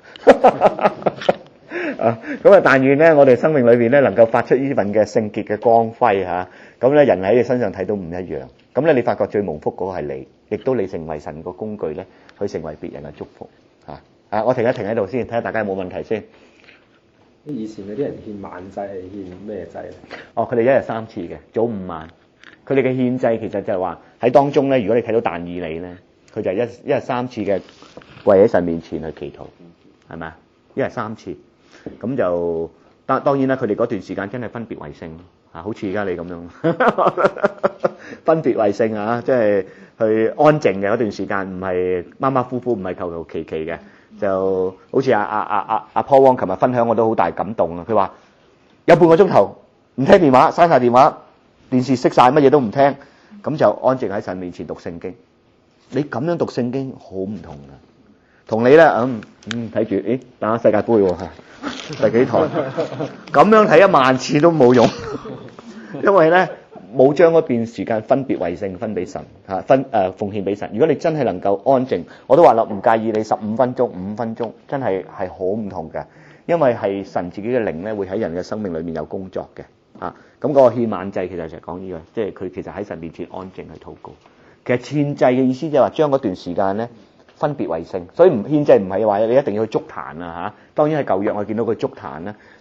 咁但願咧，我哋生命裏邊咧能夠發出呢份嘅聖潔嘅光輝嚇。咁咧人喺你身上睇到唔一樣。咁咧你發覺最蒙福嗰個係你，亦都你成為神個工具咧，去成為別人嘅祝福嚇。我停一停喺度先，睇下大家有冇問題先。 以前嗰啲人獻晚祭係獻咩祭咧？ 佢哋一日3次嘅，早午晚。佢哋嘅獻祭其實就係話喺當中咧，如果你睇到但以理咧。佢就係一日3次嘅跪喺神面前去祈禱，係咪啊？一日3次，咁就當然啦。佢哋嗰段時間真係分別為聖好似而家你咁樣分別為聖即係去安靜嘅嗰段時間，唔係馬馬虎虎，唔係求求其其嘅，就好似阿 Paul Wong 琴日分享，我都好大感動啊！佢話有半個鐘頭唔聽電話，閂晒電話，電視熄晒，乜嘢都唔聽，咁就安靜喺神面前讀聖經。你咁樣讀聖經好唔同噶，同你咧睇住，打世界盃喎第幾台，咁樣睇1萬次都冇用，因為咧冇將嗰段時間分別為聖，分俾神奉獻俾神。如果你真係能夠安靜，我都話啦，唔介意你15分鐘、5分鐘，真係好唔同嘅，因為係神自己嘅靈咧會喺人嘅生命裏面有工作嘅咁嗰個獻晚祭其實就係講呢個，即係佢其實喺神面前安靜去禱告。其實獻祭嘅意思就係話將嗰段時間咧分別為聖，所以獻祭唔係話你一定要去築壇當然係舊約我見到佢築壇啦，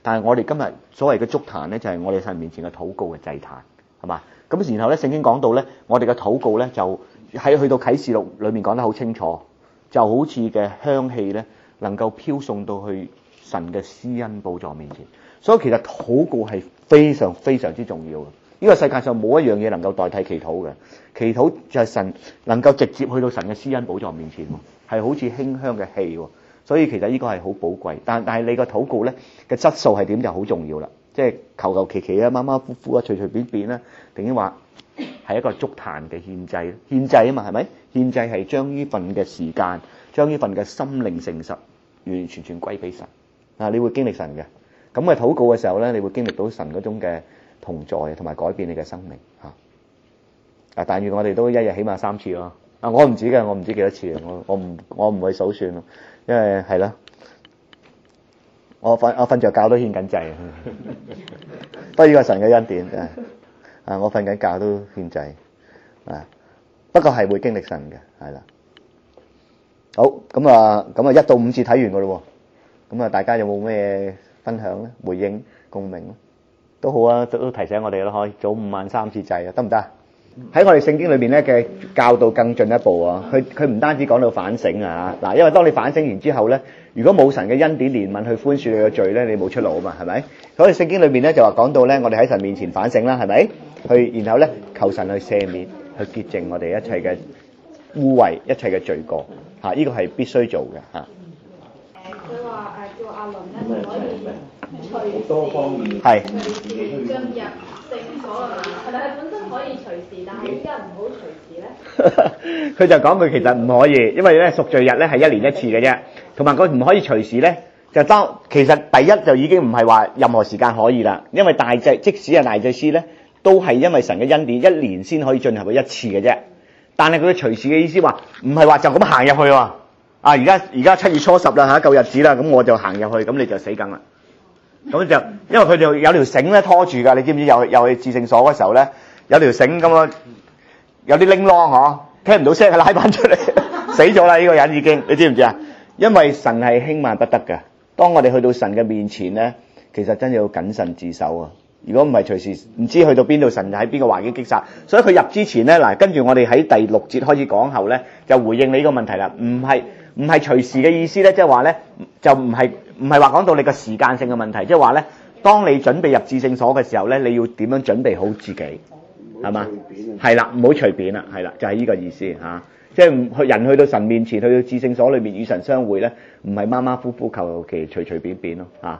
但係我哋今日所謂嘅築壇咧，就係我哋神面前嘅禱告嘅祭壇，係嘛？咁然後咧，聖經講到咧，我哋嘅禱告咧就喺去到啟示錄裏面講得好清楚，就好似嘅香氣咧，能夠飄送到去神嘅施恩寶座面前。所以其實禱告係非常非常之重要嘅。呢個世界上冇一樣嘢能夠代替祈禱嘅。祈禱就係神能夠直接去到神嘅施恩寶座面前，係好似馨香嘅氣。所以其實呢個係好寶貴。但係你個禱告咧嘅質素係點就好重要啦。即係求求其其啊，馬馬虎虎啊，隨隨便便啦，定話係一個築壇嘅獻祭，獻祭啊嘛，係咪？獻祭係將呢份嘅時間，將呢份嘅心靈誠實，完完全全歸俾神。你會經歷神嘅。咁嘅禱告嘅時候咧，你會經歷到神嗰種嘅同在，同埋改變你嘅生命嚇。但願我哋都一日起碼3次咯。我唔止嘅，我唔知幾多次，我唔會數算咯，因為係啦。我瞓着覺都獻緊祭，不過呢個神嘅恩典我瞓緊覺都獻祭不過係會經歷神嘅，係啦。好，咁啊1到5次睇完㗎咯喎，咁啊大家有冇咩分享咧？回應共鳴咧都好啊，都提醒我哋咯，可以早午晚3次祭啊，得唔得？喺我哋聖經裏邊咧嘅教導更進一步啊，佢唔單止講到反省啊，嗱，因為當你反省完之後咧，如果冇神嘅恩典憐憫去寬恕你嘅罪咧，你冇出路啊嘛，係咪？所以聖經裏邊咧就話講到咧，我哋喺神面前反省啦，係咪？然後咧求神去赦免，去潔淨我哋一切嘅污穢、一切嘅罪過嚇，呢個係必須做嘅嚇。 佢話叫阿倫咧可以隨多方面係進入聖所啊，係咪本身可以隨時，但係依家唔好隨時咧？ 佢就講佢其實唔可以，因為咧贖罪日咧係1年1次嘅啫，同埋佢唔可以隨時咧，就當其實第一就已經唔係話任何時間可以啦，因為大祭即使係大祭司咧，都係因為神嘅恩典1年先可以進入佢1次嘅啫。但係佢嘅隨時嘅意思話，唔係話就咁行入去喎。而家7月初10啦嚇，夠日子啦，咁我就行入去，咁你就死梗啦。咁就因為佢哋有條繩咧拖住㗎，你知唔知？又去至聖所嗰時候咧，有條繩咁啊，有啲鈴啷嗬，聽唔到聲，佢拉翻出嚟，死咗啦！呢個人已經，你知唔知啊？因為神係輕慢不得㗎。當我哋去到神嘅面前咧，其實真係要謹慎自守啊！如果唔係隨時唔知去到邊度，神就喺邊個環境擊殺。所以佢入之前咧，嗱，跟住我哋喺第6節開始講後咧，就回應你呢個問題啦。唔係隨時嘅意思咧，即係話咧，就唔係話講到你個時間性嘅問題，即係話咧，當你準備入至聖所嘅時候咧，你要點樣準備好自己，係嘛？係啦，唔好隨便啦，係啦，就係呢個意思嚇。即係人去到神面前，去到至聖所裏面與神相會咧，唔係馬馬虎虎求其隨隨便便咯嚇。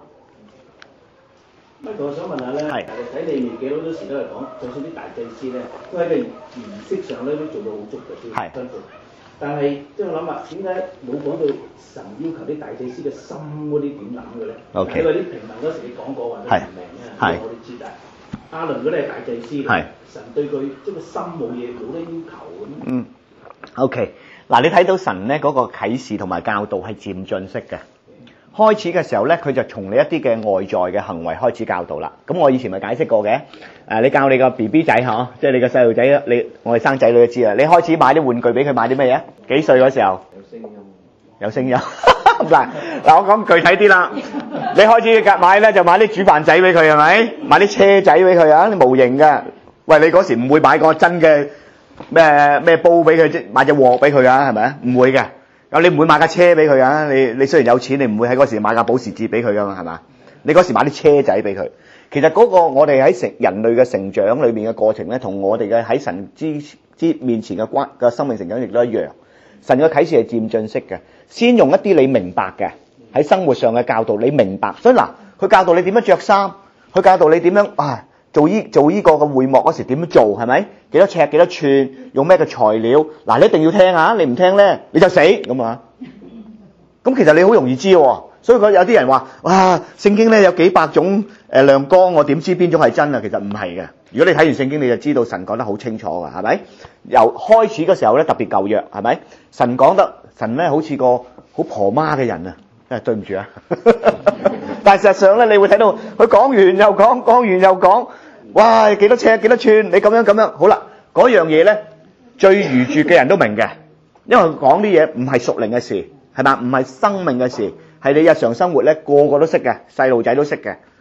我想問下咧，睇你年紀好多時都係講，就算啲大祭司咧，都喺個儀式上咧都做到好足嘅， 係。 但係即係我諗下，點解冇講到神要求啲大祭司嘅心嗰啲點諗嘅咧？因為啲平民嗰時你講過話佢唔明啊，我哋知但係亞倫嗰啲係大祭司嚟，神對佢即係個心冇得要求咁。 OK， 嗱，你睇到神咧嗰個啟示同埋教導係漸進式嘅。開始嘅時候咧，佢就從你一啲嘅外在嘅行為開始教導啦。咁我以前咪解釋過嘅，你教你個 BB 仔嗬，即係你個細路仔，我哋生仔女都知啦。你開始買啲玩具俾佢，買啲咩嘢？幾歲嗰時候？有聲音。嗱，我講具體啲啦。你開始買咧，就買啲煮飯仔俾佢係咪？買啲車仔俾佢啊，模型嘅。喂，你嗰時唔會買個真嘅咩煲俾佢啫，買隻鑊俾佢啊，係咪啊？唔會嘅。你唔會買架車俾佢啊！你雖然有錢，你唔會喺嗰時買架保時捷俾佢噶嘛，係嘛？你嗰時買啲車仔俾佢。其實嗰個我哋喺人類嘅成長裏面嘅過程咧，同我哋嘅喺神之面前嘅生命成長亦都一樣。神嘅啟示係漸進式嘅，先用一啲你明白嘅喺生活上嘅教導，你明白。所以嗱，佢教導你點樣着衫，佢教導你點樣做呢個嘅會幕嗰時點樣做，係咪？幾多尺幾多寸，用咩嘅材料？嗱，你一定要聽啊！你唔聽咧，你就死咁啊！咁其實你好容易知喎。所以有啲人話：哇，聖經咧有幾百種亮光，我點知邊種係真啊？其實唔係嘅。如果你睇完聖經，你就知道神講得好清楚㗎，係咪？由開始嘅時候咧，特別舊約係咪？神咧好似個好婆媽嘅人啊！對唔住啊！但係事實上咧，你會睇到佢講完又講，講完又講。哇！幾多尺幾多寸？你咁樣好啦，嗰樣嘢咧，最愚拙嘅人都明嘅，因為講啲嘢唔係屬靈嘅事，係嘛？唔係生命嘅事，係你日常生活咧個個都識嘅，細路仔都識嘅。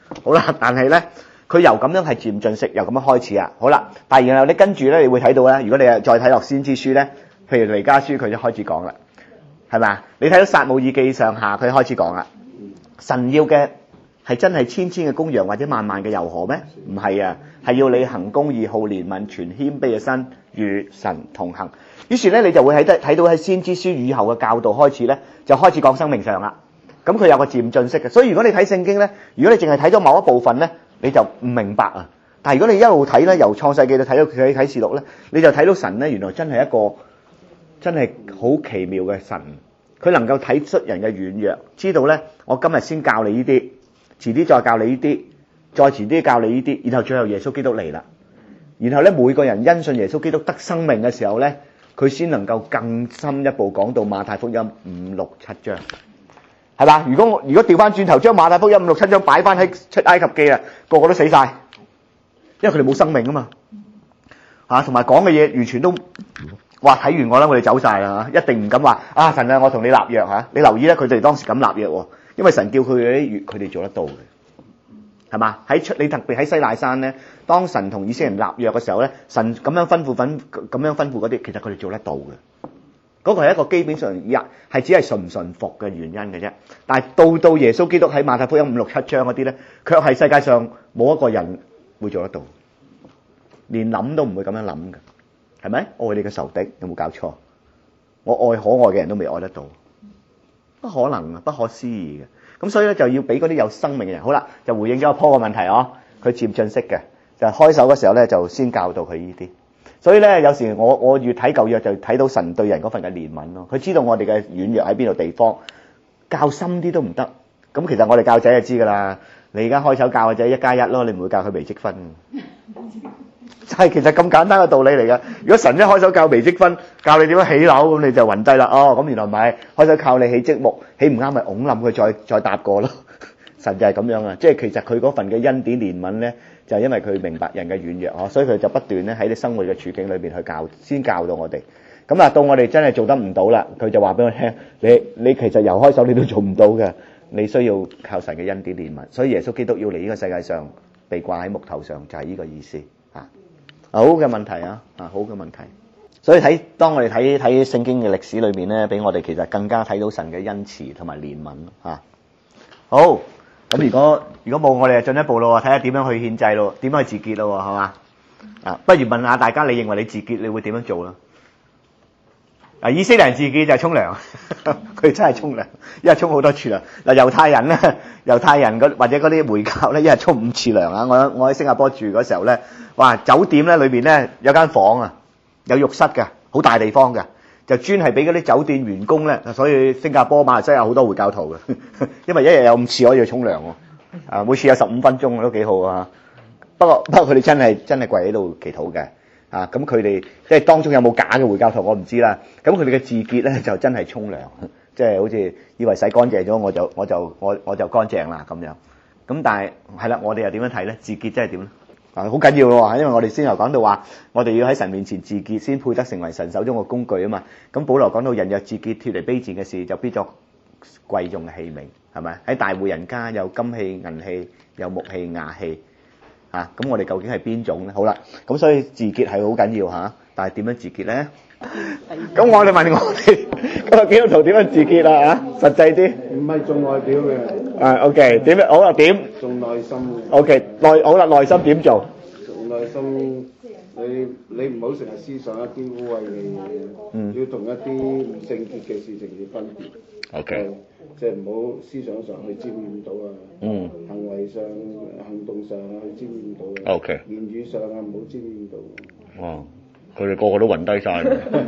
好啦，但係咧，佢由咁樣係漸進式，由咁樣開始啊。好啦，但係然後你跟住咧，你會睇到咧，如果你再睇落先知書咧，譬如彌迦書，佢就開始講啦，係咪啊？你睇到撒母耳記上下，佢開始講啦，神要嘅係真係千千嘅公羊或者萬萬嘅油河咩？唔係啊，係要你行公義、好憐憫、全謙卑嘅心，與神同行。於是咧，你就會睇到喺先知書以後嘅教導開始咧，就開始講生命上啦。咁佢有個漸進式嘅，所以如果你睇聖經咧，如果你淨係睇咗某一部分咧，你就唔明白啊。但係如果你一路睇咧，由創世記到睇到佢啟示錄咧，你就睇到神咧，原來真係一個真係好奇妙嘅神。佢能夠睇出人嘅軟弱，知道咧，我今日先教你呢啲，遲啲再教你呢啲，再遲啲教你呢啲，然後最後耶穌基督嚟啦。然後咧，每個人因信耶穌基督得生命嘅時候咧，佢先能夠更深一步講到馬太福音5、6、7章。係嘛？如果調翻轉頭將馬太福音5、6、7章擺翻喺出埃及記啊，個個都死晒，因為佢哋冇生命啊嘛。同埋講嘅嘢完全都話睇完我啦，我哋走晒啦嚇，一定唔敢話啊神啊，我同你立約嚇。你留意咧，佢哋當時敢立約喎，因為神叫佢哋啲，佢哋做得到嘅，係嘛？你特別喺西奈山咧，當神同以色列人立約嘅時候咧，神咁樣吩咐嗰啲，其實佢哋做得到嘅。嗰個係一個基本上係只係順唔順服嘅原因嘅啫。但係到耶穌基督喺馬太福音5、6、7章嗰啲咧，卻係世界上冇一個人會做得到，連諗都唔會咁樣諗嘅，係咪？愛你嘅仇敵有冇搞錯？我愛可愛嘅人都未愛得到，不可能啊，不可思議嘅。咁所以咧就要俾嗰啲有生命嘅人。好啦，就回應咗阿坡嘅問題哦。佢漸進式嘅，就開手嘅時候咧就先教導佢呢啲。所以咧，有時我越睇舊約就睇到神對人嗰份嘅憐憫咯。佢知道我哋嘅軟弱喺邊度地方，教深啲都唔得。咁其實我哋教仔就知㗎啦。你而家開手教個仔1+1咯，你唔會教佢微積分。就係其實咁簡單嘅道理嚟㗎。如果神一開手教微積分，教你點樣起樓，咁你就暈低啦。哦，咁原來唔係，開手教你起積木，起唔啱咪拱冧佢，再搭過咯。神就係咁樣啊，即係其實佢嗰份嘅恩典憐憫咧。就係因為佢明白人嘅軟弱，所以佢就不斷咧喺你生活嘅處境裏邊去先教到我哋。咁啊，到我哋真係做得唔到啦，佢就話俾我聽：你其實由開手你都做唔到嘅，你需要靠神嘅恩典憐憫。所以耶穌基督要嚟呢個世界上被掛喺木頭上，就係呢個意思啊。好嘅問題啊，好嘅問題。所以當我哋睇聖經嘅歷史裏面咧，俾我哋其實更加睇到神嘅恩慈同埋憐憫啊。好。咁如果冇，我哋就進一步咯，睇下點樣去獻祭咯，點樣去自潔咯，係嘛？不如問下大家，你認為你自潔你會點樣做啦？以色列人自潔就係沖涼，佢真係沖涼，一日沖好多次啦。猶太人或者嗰啲回教咧，一日沖5次涼啊！我喺新加坡住嗰時候咧，哇！酒店咧裏邊咧有間房啊，有浴室嘅，好大地方嘅。就專係俾嗰啲酒店員工咧，所以新加坡、馬來西亞好多回教徒嘅，因為一日有5次可以去沖涼喎，每次有15分鐘都幾好啊。不過佢哋真係跪喺度祈禱嘅，咁佢哋即係當中有冇假嘅回教徒我唔知啦。咁佢哋嘅自潔咧就真係沖涼，即係好似以為洗乾淨咗我就乾淨啦咁樣。咁但係係啦，我哋又點樣睇咧？自潔真係點咧？好緊要咯，因為我哋先頭講到話，我哋要喺神面前自潔，先配得成為神手中嘅工具啊嘛。咁保羅講到人若自潔，脫離卑賤嘅事，就必作貴重嘅器皿，係咪？喺大戶人家有金器、銀器、有木器、瓦器，咁我哋究竟係邊種咧？好啦，咁所以自潔係好緊要嚇，但係點樣自潔咧？咁我哋問我哋咁啊，基督徒點樣自潔啊？實際啲， 唔係重外表嘅。 OK， 點樣？好啦，點？ 重內心嘅。 OK，好啦，內心點做？ 重內心，你唔好成日思想一啲污穢嘅嘢，要同一啲唔聖潔嘅事情要分別。 OK， 即係唔好思想上去沾染到啊，行為上、行動上啊去沾染到啊。 OK， 言語上啊唔好沾染到。 哦。佢哋個個都暈低晒。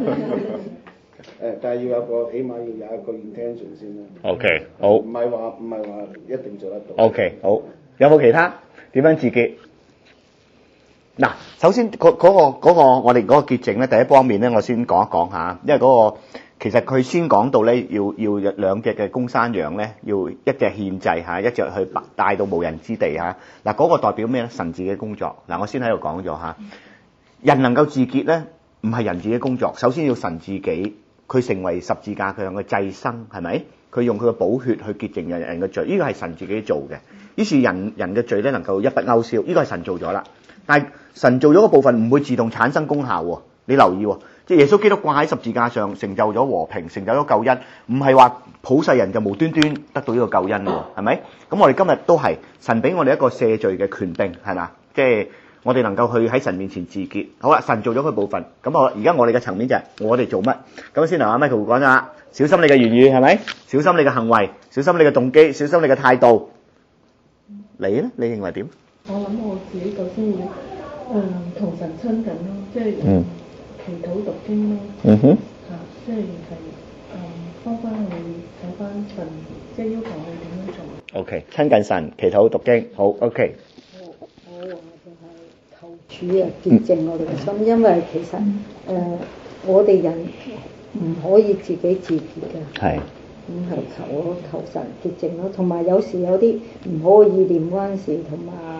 但係要有起碼要有一個 intention 先啦。 OK， 好。唔係話一定做得到。 OK， 好。有冇其他？點樣自潔？嗱，首先嗰個我哋嗰個潔淨咧，第一方面咧，我先講一講下，因為嗰個其實佢先講到咧，要2隻嘅公山羊咧，要一隻獻祭嚇，一隻去帶到無人之地嚇。嗱，嗰個代表咩咧？神自己嘅工作。嗱，我先喺度講咗嚇。人能夠自潔咧，唔係人自己工作，首先要神自己，佢成為十字架上嘅祭牲，係咪？佢用佢嘅寶血去潔淨人嘅罪，呢個係神自己做嘅。 於是人嘅罪咧能夠一筆勾銷，呢個係神做咗啦。但係神做咗個部分唔會自動產生功效喎，你留意喎，即係耶穌基督掛喺十字架上成就咗和平，成就咗救恩，唔係話普世人就無端端得到呢個救恩喎，係咪？咁我哋今日都係神俾我哋一個赦罪嘅權柄，係嘛？即係我哋能夠去喺神面前自潔。好啦，神做咗佢部分，咁好啦，而家我哋嘅層面就係我哋做乜？咁先同阿 Michael 講啦，小心你嘅言語係咪？小心你嘅行為，小心你嘅動機，小心你嘅態度。你咧？你認為點？ 我諗我自己首先要同神親近咯，即係祈禱讀經咯，即係翻返去睇翻神，即係要求佢點樣做。 OK， 親近神，祈禱讀經，好 OK。 我話就係求主啊潔淨我哋嘅心，因為其實我哋人唔可以自己自潔嘅。係。咁係求神潔淨咯，同埋有時有啲唔好嘅意念嗰陣時，同埋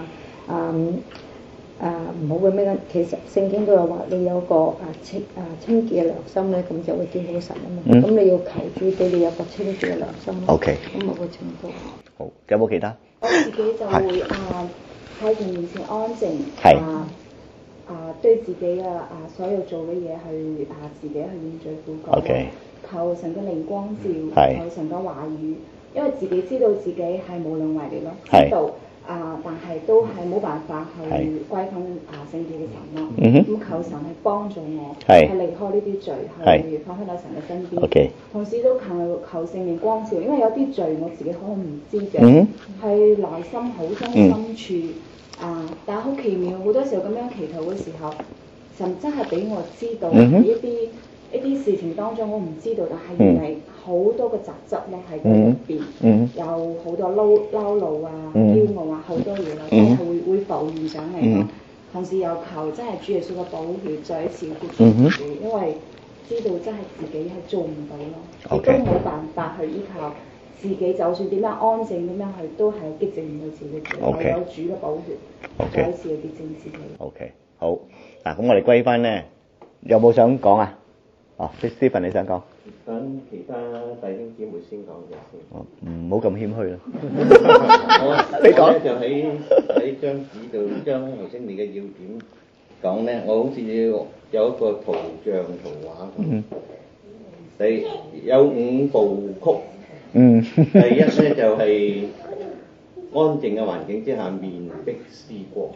唔好嘅咩咧，其實聖經都有話，你有個清潔嘅良心咧，咁就會見到神啊嘛。咁你要求主俾你有個清潔嘅良心咯。OK。咁某個程度。 好，有冇其他？ 我自己就會喺佢面前安靜，對自己嘅所有做嘅嘢去自己去認罪悔改。Okay. 求神嘅靈光照，求神嘅話語，因為自己知道自己係無能為力咯，知道但係都係冇辦法去歸返聖潔嘅神咯。咁求神去幫助我，去離開呢啲罪，去返返到神嘅身邊。同時都求聖靈光照，因為有啲罪我自己可能唔知嘅，係內心好深深處但係好奇妙，好多時候咁樣祈禱嘅時候，神真係俾我知道一啲事情當中我唔知道，但係原來好多個雜質咧喺佢入邊，有好多嬲怒驕傲好多嘢啦，都係會浮現上嚟咯。同時又求真係主耶穌嘅寶血再一次接住自己，因為知道真係自己係做唔到咯，亦都冇辦法去依靠自己，就算點樣安靜點樣去，都係潔淨唔到自己，唯有主嘅寶血再一次去潔淨自己。 OK， 好嗱，咁我哋歸翻咧，有冇想講啊？Stephen 你想講？ 等其他弟兄姊妹先講嘅先。 唔好咁謙虛啦。 你講就喺張紙度將頭先你嘅要點講咧，我好似有一個圖像圖畫咁。你有5部曲。第一咧就係安靜嘅環境之下面壁思過。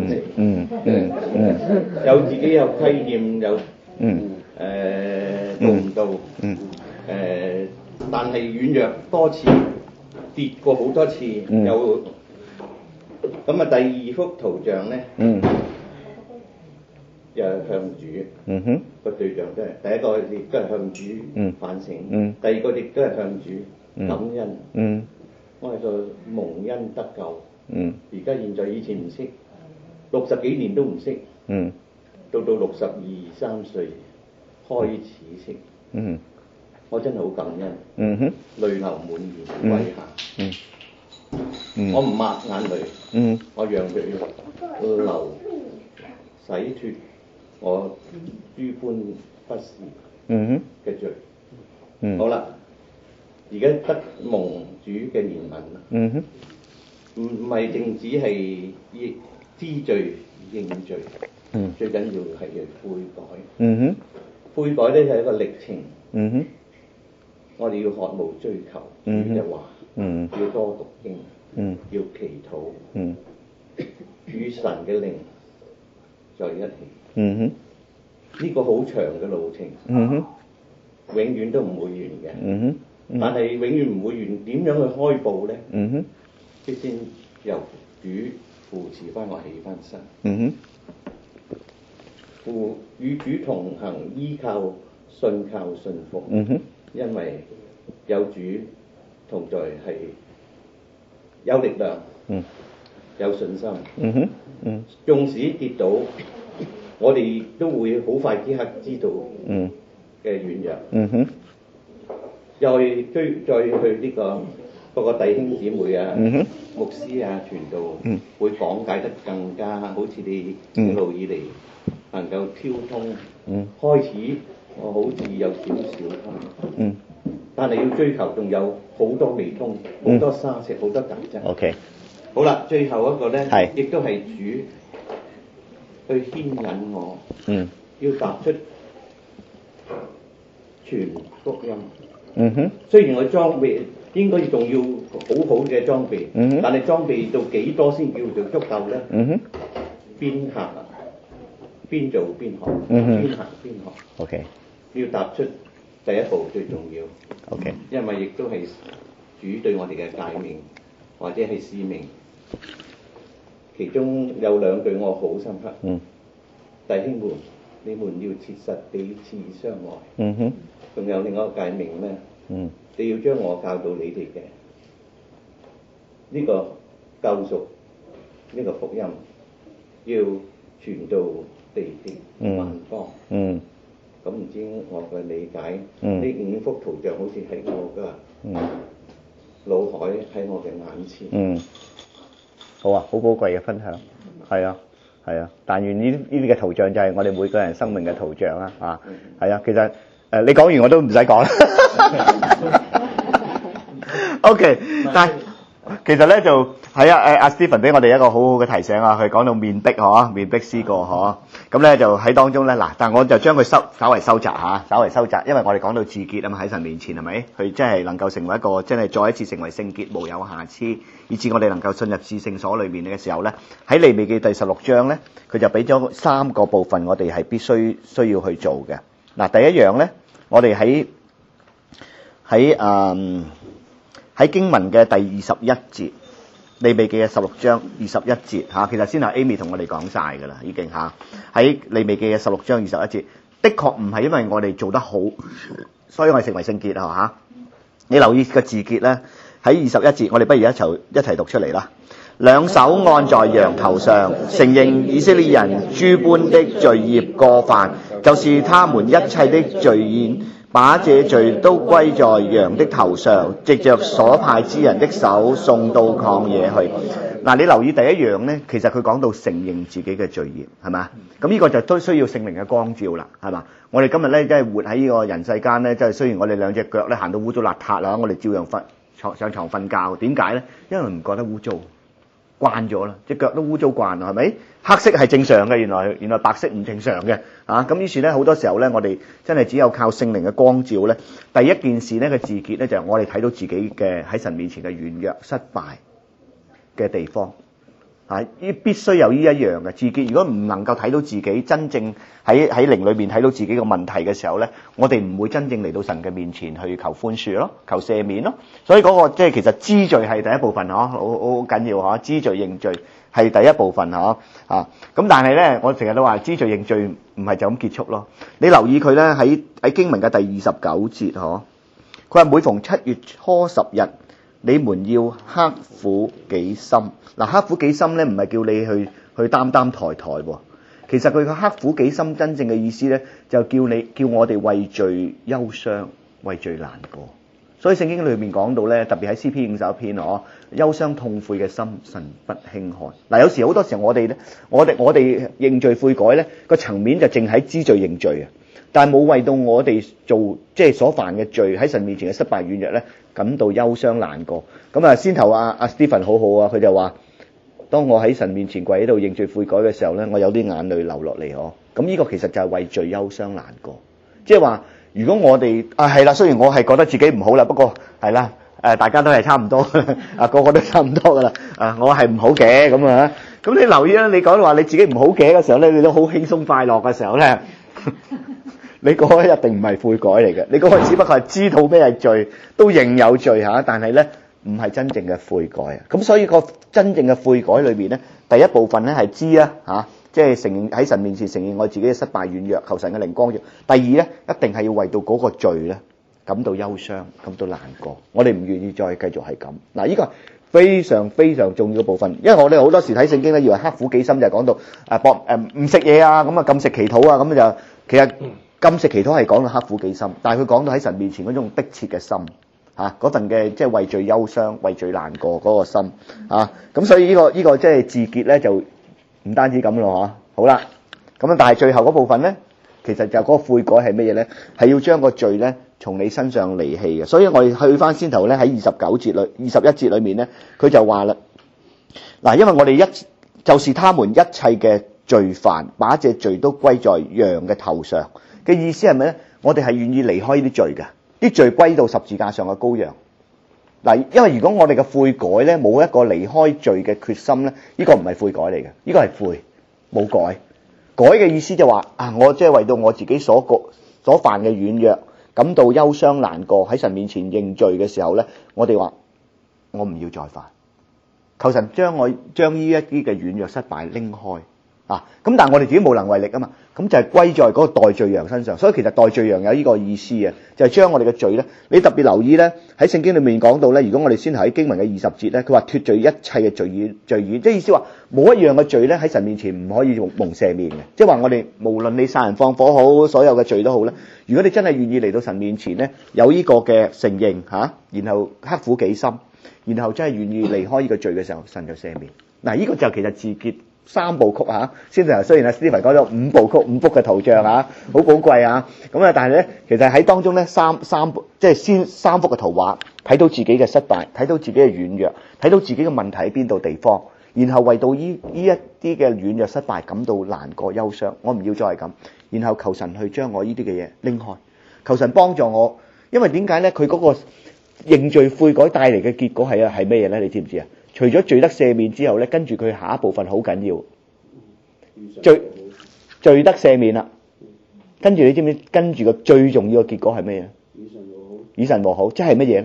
有自己有虧欠有。做唔到，但係軟弱多次，跌過好多次，有咁啊。第二幅圖像咧，又係向主，個對象都係第一個亦都係向主反省，第二個亦都係向主感恩。我係個蒙恩得救，而家現在以前唔識，60幾年都唔識，到62、3歲。開始識，我真係好感恩，淚流滿面跪下，我唔抹眼淚，我讓佢流，洗脫我諸般不是嘅罪。好啦，而家得蒙主嘅憐憫啦，唔係淨止係知罪認罪，最緊要係要悔改。悔改咧係一個歷程，我哋要渴慕追求主嘅話，要多讀經，要祈禱，與神嘅靈在一起。呢個好長嘅路程，永遠都唔會完嘅。但係永遠唔會完，點樣去開步咧？即先由主扶持翻我起翻身。與主同行，依靠、信靠、信服，因為有主同在係有力量，有信心。縱使跌倒，我哋都會好快即刻知道嘅軟弱。再去呢個各個弟兄姊妹啊、牧師啊、傳道會講解得更加好似你一路以嚟。能夠挑通，開始我好似有少少通，但係要追求仲有好多未通，好多沙石，好多雜質。 OK， 好啦，最後一個咧，亦都係主去牽引我，要踏出全福音。雖然我裝備應該仲要好好嘅裝備，但係裝備到幾多先叫做足夠咧？邊行邊做邊學，邊行邊學。 OK， 要踏出第一步最重要。 OK， 因為亦都係主對我哋嘅誡命或者係使命。其中有兩句我好深刻。弟兄們，你們要切實彼此相愛。仲有另外一個誡命咩？你要將我教導你哋嘅呢個救贖，呢個福音，要傳到地極萬方。咁唔知我嘅理解，呢5幅圖像好似喺我嘅腦海，喺我嘅眼前。 好啊，好寶貴嘅分享。係啊，係啊。但願呢啲嘅圖像就係我哋每個人生命嘅圖像啦。啊，係啊。其實你講完我都唔使講啦。OK， 但係其實咧就係阿 Stephen 俾我哋一個好好嘅提醒啊，佢講到面壁面壁思過咁咧就喺當中咧嗱，但係我就將佢稍為收窄，因為我哋講到自潔啊嘛，喺神面前係咪？佢真係能夠成為一個真係再一次成為聖潔無有瑕疵，以致我哋能夠進入至聖所裏面嘅時候咧，喺利未記第16章咧，佢就俾咗3個部分我哋係必須要去做嘅。嗱，第一樣咧，我哋喺經文嘅第21節，利未記嘅16章21節其實先係 Amy 同我哋講晒㗎啦，已經喺利未記嘅16章21節，的確唔係因為我哋做得好，所以我哋成為聖潔你留意個字結咧，喺21節，我哋不如一齊讀出嚟啦。兩手按在羊頭上，承認以色列人諸般的罪孽過犯，就是他們一切的罪愆，把這罪都歸在羊的頭上，藉着所派之人的手送到曠野去。嗱，你留意第一樣咧，其實佢講到承認自己嘅罪孽，係嘛？咁呢個就都需要聖靈嘅光照啦，係嘛？我哋今日咧，即係活喺呢個人世間咧，即係雖然我哋兩隻腳咧行到污糟邋遢啦，我哋照樣上床瞓覺。點解咧？因為唔覺得污糟，慣咗啦，隻腳都污糟慣啦，係咪？黑色係正常嘅，原來白色唔正常嘅咁於是咧，好多時候咧，我哋真係只有靠聖靈嘅光照咧。第一件事咧嘅自潔咧，就係我哋睇到自己嘅喺神面前嘅軟弱、失敗嘅地方必須有呢一樣嘅自潔。如果唔能夠睇到自己真正喺靈裏面睇到自己嘅問題嘅時候咧，我哋唔會真正嚟到神嘅面前去求寬恕咯，求赦免咯。所以嗰個即係其實知罪係第一部分好緊要知罪認罪係第一部分咁但係咧，我成日都話知罪認罪唔係就咁結束咯。你留意佢咧喺經文嘅第29節佢話每逢7月初10日，你們要刻苦己心。嗱，刻苦己心咧，唔係叫你去擔抬喎。其實佢個刻苦己心真正嘅意思咧，就叫我哋為罪憂傷，為罪難過。所以聖經裏面講到咧，特別喺詩篇51篇憂傷痛悔嘅心，神不輕看。嗱，有時好多時候我哋認罪悔改咧，個層面就淨喺知罪認罪但係冇為到我哋做即係所犯嘅罪喺神面前嘅失敗軟弱咧，感到憂傷難過。咁先頭阿 Stephen 好好佢就話，當我喺神面前跪喺度認罪悔改嘅時候咧，我有啲眼淚流落嚟咁呢個其實就係為罪憂傷難過。即係話，如果我哋係啦，雖然我係覺得自己唔好啦，不過係啦，大家都係差唔多個個都差唔多噶啦。我係唔好嘅咁咁你留意啦，你講話你自己唔好嘅嘅時候咧，你都好輕鬆快樂嘅時候咧。你嗰個一定唔係悔改嚟嘅，你嗰個只不過係知道咩係罪，都認有罪但係咧唔係真正嘅悔改咁所以個真正嘅悔改裏面咧，第一部分咧係知即係承認喺神面前承認我自己嘅失敗軟弱，求神嘅靈光照。第二咧，一定係要為到嗰個罪咧感到憂傷，感到難過。我哋唔願意再繼續係咁。嗱，呢個係非常非常重要嘅部分，因為我哋好多時睇聖經咧，以為刻苦己心就係講到唔食嘢咁禁食祈禱咁就其實。禁食祈禱係講到刻苦己心，但係佢講到喺神面前嗰種迫切嘅心嗰份嘅即係為罪憂傷、為罪難過嗰個心咁所以呢個即係自潔咧就唔單止咁咯好啦，咁但係最後嗰部分咧，其實就嗰個悔改係乜嘢咧？係要將個罪咧從你身上離棄嘅。所以我哋去翻先頭咧喺21節裏面咧，佢就話啦， 嗱，因為我哋就是他們一切嘅罪犯，把這罪都歸在羊嘅頭上嘅意思係咪咧？我哋係願意離開呢啲罪嘅，啲罪歸到十字架上嘅羔羊。嗱，因為如果我哋嘅悔改咧，冇一個離開罪嘅決心咧，呢個唔係悔改嚟嘅，呢個係悔冇改。改嘅意思就話我即係為到我自己所犯嘅軟弱感到憂傷難過，喺神面前認罪嘅時候咧，我哋話我唔要再犯，求神將呢一啲嘅軟弱失敗拎開啊！咁但係我哋自己無能為力啊嘛，咁就係歸在嗰個代罪羊身上。所以其實代罪羊有呢個意思啊，就係將我哋嘅罪咧，你特別留意咧，喺聖經裏面講到咧，如果我哋先喺經文嘅20節咧，佢話脫罪一切嘅罪孽，即係意思話冇一樣嘅罪咧喺神面前唔可以蒙赦免嘅，即係話我哋無論你殺人放火好，所有嘅罪都好咧，如果你真係願意嚟到神面前咧，有呢個嘅承認然後刻苦己心，然後真係願意離開呢個罪嘅時候，神就赦免。嗱，呢個就其實自結3部曲先至雖然Stephen講咗5部曲5幅嘅圖像好寶貴咁但係咧，其實喺當中咧即係先3幅嘅圖畫，睇到自己嘅失敗，睇到自己嘅軟弱，睇到自己嘅問題喺邊度地方，然後為到呢一啲嘅軟弱失敗感到難過憂傷，我唔要再係咁，然後求神去將我呢啲嘅嘢拎開，求神幫助我，因為點解咧？佢嗰個認罪悔改帶嚟嘅結果係咩嘢咧？你知唔知啊？除咗罪得赦免之後咧，跟住佢下一部分好緊要，罪得赦免啦。跟住你知唔知？跟住個最重要嘅結果係咩嘢？與神和好，即係乜嘢咧？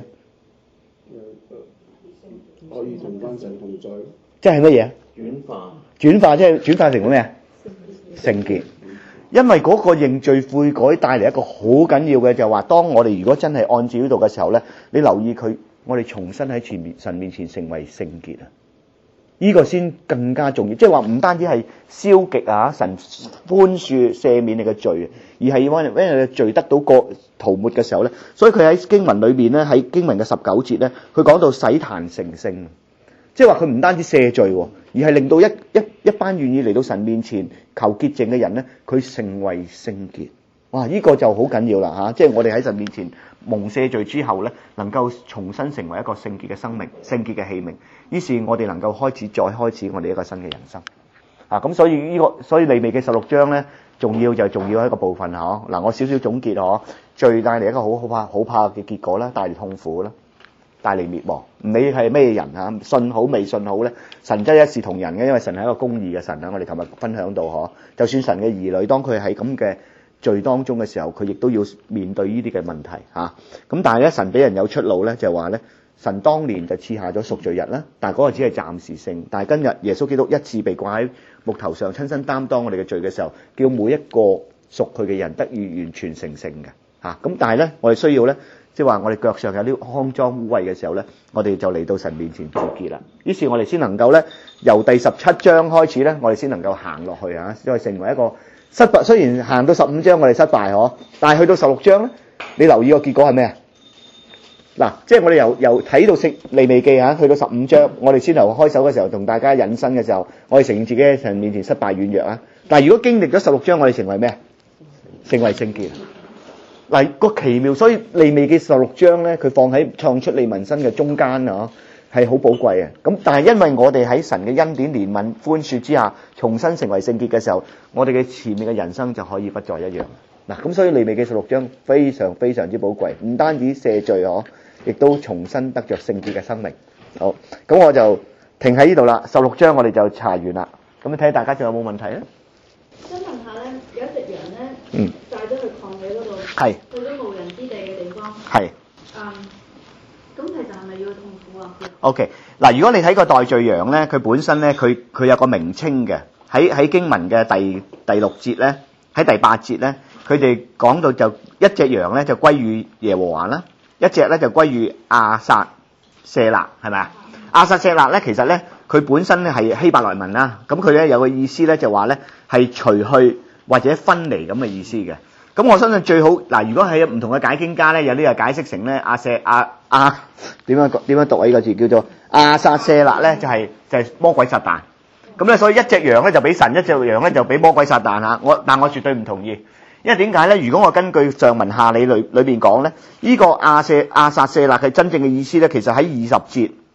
可以同翻神同在。 即係乜嘢？轉化即係轉化成咩啊？聖潔。因為嗰個認罪悔改帶嚟一個好緊要嘅，就係話當我哋如果真係按照呢度嘅時候咧，你留意佢。我哋重新喺神面前成為聖潔呢個先更加重要。即係話唔單止係消極神寬恕赦免你嘅罪，而係因為你嘅罪得到個塗抹嘅時候咧，所以佢喺經文裏邊咧，喺經文嘅19節咧，佢講到洗壇成聖，即係話佢唔單止赦罪，而係令到一班願意嚟到神面前求潔淨嘅人咧，佢成為聖潔。哇！呢個就好緊要啦即係我哋喺神面前蒙赦罪之後咧，能夠重新成為一個聖潔嘅生命、聖潔嘅器皿。於是，我哋能夠再開始我哋一個新嘅人生。咁所以利未記16章咧，重要一個部分嗱，我少少總結罪帶嚟一個好怕嘅結果啦，帶嚟痛苦啦，帶嚟滅亡。唔理係咩人信好未信好咧，神真係一視同仁嘅，因為神係一個公義嘅神我哋琴日分享到就算神嘅兒女，當佢係咁嘅罪當中嘅時候，佢亦都要面對呢啲嘅問題咁但係咧，神俾人有出路咧，就係話咧，神當年就賜下咗贖罪日啦，但係嗰個只係暫時性。但係今日耶穌基督一次被掛喺木頭上，親身擔當我哋嘅罪嘅時候，叫每一個屬佢嘅人得以完全成聖嘅咁但係咧，我哋需要咧，即係話我哋腳上有啲骯髒污穢嘅時候咧，我哋就嚟到神面前自潔啦。於是我哋先能夠咧，由第17章開始咧，我哋先能夠行落去再成為一個失敗。雖然行到15章我哋失敗但係去到16章咧，你留意個結果係咩嗱，即係我哋由睇到利未記去到15章，我哋先頭開手嘅時候同大家引申嘅時候，我哋承認自己喺神面前失敗軟弱但係如果經歷咗16章，我哋成為咩？成為聖潔。嗱，個奇妙，所以利未記16章咧，佢放喺創出利民申嘅中間係好寶貴嘅。咁但係因為我哋喺神嘅恩典憐憫寬恕之下，重新成為聖潔嘅時候，我哋嘅前面嘅人生就可以不再一樣。嗱，咁所以利未記16章非常非常之寶貴，唔單止赦罪亦都重新得着聖潔嘅生命。好，咁我就停喺呢度啦。16章我哋就查完啦。咁你睇下大家仲有冇問題咧？ 想問下咧，有一隻羊咧，帶咗去曠野嗰度，去咗無人之地嘅地方。咁其實係咪要痛苦啊 ？OK， 嗱，如果你睇個代罪羊咧，佢本身咧，佢有個名稱嘅，喺經文嘅第6節咧，喺第8節咧，佢哋講到就一隻羊咧就歸於耶和華啦，一隻咧就歸於亞撒舍勒，係咪啊？亞撒舍勒咧，其實咧佢本身咧係希伯來文啦，咁佢咧有個意思咧就話咧係除去或者分離咁嘅意思嘅。咁我相信最好嗱，如果係唔同嘅解經家咧，有啲就解釋成咧點樣讀啊？呢個字叫做亞撒舍勒咧，就係魔鬼撒旦。咁咧，所以一隻羊咧就俾神，一隻羊咧就俾魔鬼撒旦但我絕對唔同意，因為點解咧？如果我根據上文下理裏邊講咧，呢個亞撒舍勒嘅真正嘅意思咧，其實喺20節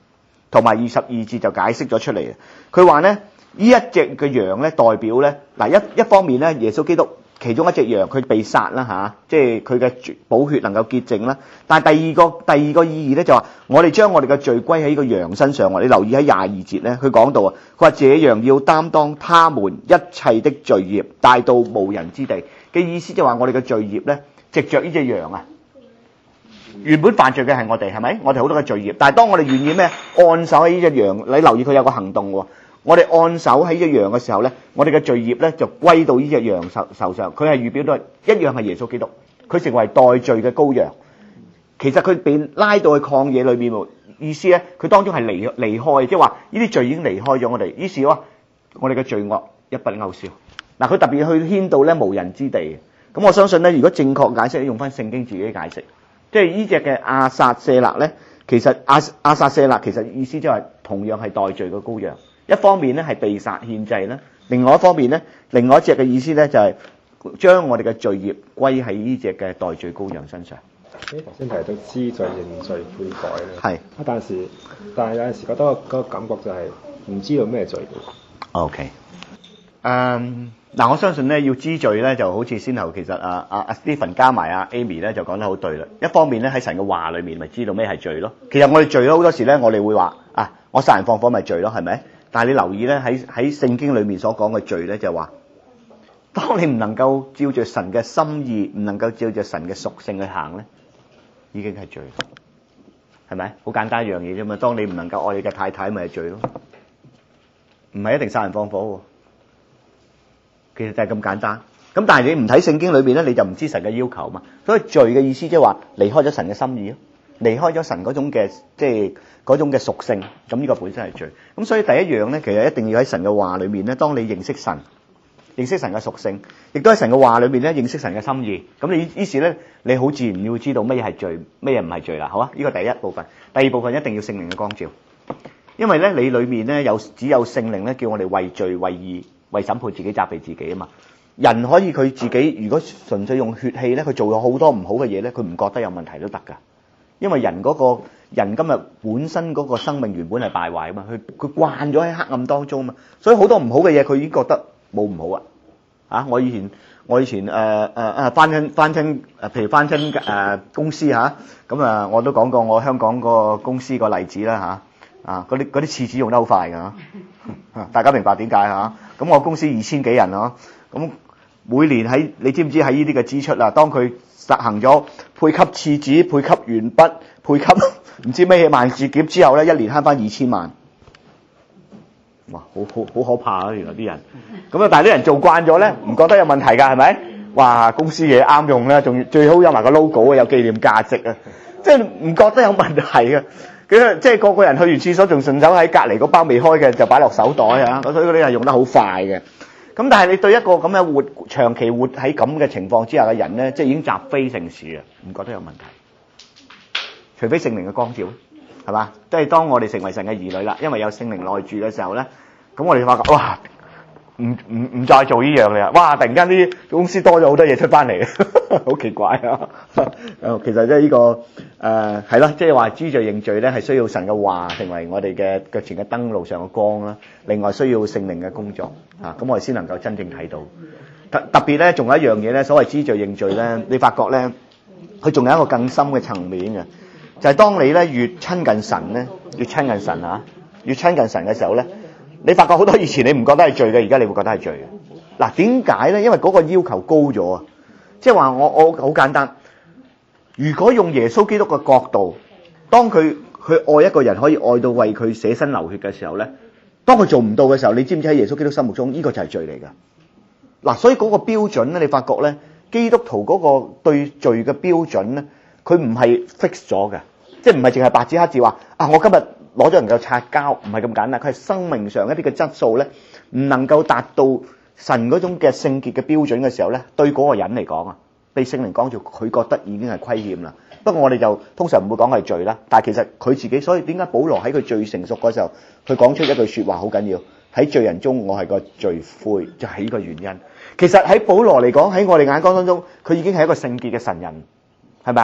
同埋22節就解釋咗出嚟。佢話咧，呢一隻嘅羊咧代表咧，嗱一方面咧，耶穌基督其中一隻羊佢被殺啦嚇，即係佢嘅寶血能夠潔淨啦。但係第二個意義咧就話，我哋將我哋嘅罪歸喺個羊身上。你留意喺22節咧，佢講到啊，佢話這羊要擔當他們一切的罪孽，帶到無人之地嘅意思就話，我哋嘅罪孽咧，藉着呢隻羊啊。原本犯罪嘅係我哋，係咪？我哋好多嘅罪孽，但係當我哋願意咩按手喺呢隻羊，你留意佢有個行動喎。我哋按手喺呢隻羊嘅時候咧，我哋嘅罪孽咧就歸到呢隻羊手上。佢係預表到一樣係耶穌基督，佢成為代罪嘅羔羊。其實佢被拉到去曠野裏面，意思咧佢當中係離開，即係話呢啲罪已經離開咗我哋。於是話我哋嘅罪惡一筆勾銷。嗱，佢特別去牽到咧無人之地。咁我相信咧，如果正確解釋，用翻聖經自己解釋。即係呢隻嘅亞撒舍勒咧，其實亞撒舍勒其實意思即係同樣係代罪嘅羔羊。一方面咧係被殺獻祭啦，另外一方面咧，另外一隻嘅意思咧就係將我哋嘅罪孽歸喺呢隻嘅代罪羔羊身上。 頭先提到知罪認罪悔改咧， 係。 但係有陣時覺得個感覺就係唔知道咩罪。 OK。嗱，我相信咧要知罪咧，就好似先頭其實阿 Stephen 加埋阿 Amy 咧就講得好對啦。一方面咧喺神嘅話裏面咪知道咩係罪咯。其實我哋罪咧好多時咧，我哋會話啊，我殺人放火咪罪咯，係咪？但係你留意咧喺聖經裏面所講嘅罪咧，就係話，當你唔能夠照着神嘅心意，唔能夠照着神嘅屬性去行咧，已經係罪，係咪？好簡單一樣嘢啫嘛。當你唔能夠愛你嘅太太，咪係罪咯，唔係一定殺人放火喎。其實就係咁簡單。咁但係你唔睇聖經裏邊咧，你就唔知神嘅要求嘛。所以罪嘅意思即係話離開咗神嘅心意咯，離開咗神嗰種嘅即係嗰種嘅屬性。咁呢個本身係罪。咁所以第一樣咧，其實一定要喺神嘅話裏面咧，當你認識神嘅屬性，亦都喺神嘅話裏面咧認識神嘅心意。咁你於是咧，你好自然要知道咩係罪，咩唔係罪啦。好啊，呢個第一部分。第二部分一定要聖靈嘅光照，因為咧你裏面咧只有聖靈咧叫我哋為罪為義。為審判自己責備自己啊嘛，人可以佢自己如果純粹用血氣咧，佢做咗好多唔好嘅嘢咧，佢唔覺得有問題都得噶。因為人今日本身嗰個生命原本係敗壞啊嘛，佢慣咗喺黑暗當中啊嘛，所以好多唔好嘅嘢佢已經覺得冇唔好啊。啊，我以前翻親譬如翻親公司嚇，咁我都講過我香港個公司個例子啦嚇，嗰啲廁紙用得好快㗎，大家明白點解嚇？咁我公司2000幾人咯，咁每年你知唔知喺呢啲嘅支出啊？當佢實行咗配給廁紙、配給鉛筆、配給唔知咩嘢萬字夾之後咧，一年慳翻2000萬。哇，好可怕啊！原來啲人，咁但係啲人做慣咗咧，唔覺得有問題㗎，係咪？哇，公司嘢啱用咧，仲最好有埋個 logo 啊，有紀念價值啊，即係唔覺得有問題嘅。即係個個人去完廁所仲順手喺隔離嗰包未開嘅就擺落手袋啊，所以嗰啲係用得好快嘅。咁但係你對一個咁嘅長期活喺咁嘅情況之下嘅人咧，即係已經習非成是啊，唔覺得有問題。除非聖靈嘅光照，係嘛？即係當我哋成為神嘅兒女啦，因為有聖靈內住嘅時候咧，咁我哋發覺哇，唔再做呢樣嘅，哇！突然間啲公司多咗好多嘢出翻嚟，好奇怪啊！其實即係呢個係咯，即係話知罪認罪咧，係需要神嘅話成為我哋嘅腳前嘅燈，路上嘅光啦。另外需要聖靈嘅工作啊，咁我哋先能夠真正睇到。特別咧，仲有一樣嘢咧，所謂知罪認罪咧，你發覺咧，佢仲有一個更深嘅層面嘅，就係當你咧越親近神咧，越親近神嘅時候咧。你發覺好多以前你唔覺得係罪嘅，而家你會覺得係罪嘅。嗱，點解咧？因為嗰個要求高咗啊！即係話我好簡單。如果用耶穌基督嘅角度，當佢愛一個人可以愛到為佢捨身流血嘅時候咧，當佢做唔到嘅時候，你知唔知喺耶穌基督心目中呢個就係罪嚟㗎？嗱，所以嗰個標準咧，你發覺咧，基督徒嗰個對罪嘅標準咧，佢唔係 fix 咗嘅，即係唔係淨係白紙黑字話啊，我今日攞咗人夠擦膠，唔係咁簡單。佢係生命上一啲嘅質素咧，唔能夠達到神嗰種嘅聖潔嘅標準嘅時候咧，對嗰個人嚟講啊，被聖靈講住，佢覺得已經係虧欠啦。不過我哋就通常唔會講係罪啦，但係其實佢自己，所以點解保羅喺佢最成熟嗰時候，佢講出一句說話好緊要，喺罪人中我係個罪魁，就係呢個原因。其實喺保羅嚟講，喺我哋眼光當中，佢已經係一個聖潔嘅神人，係咪啊？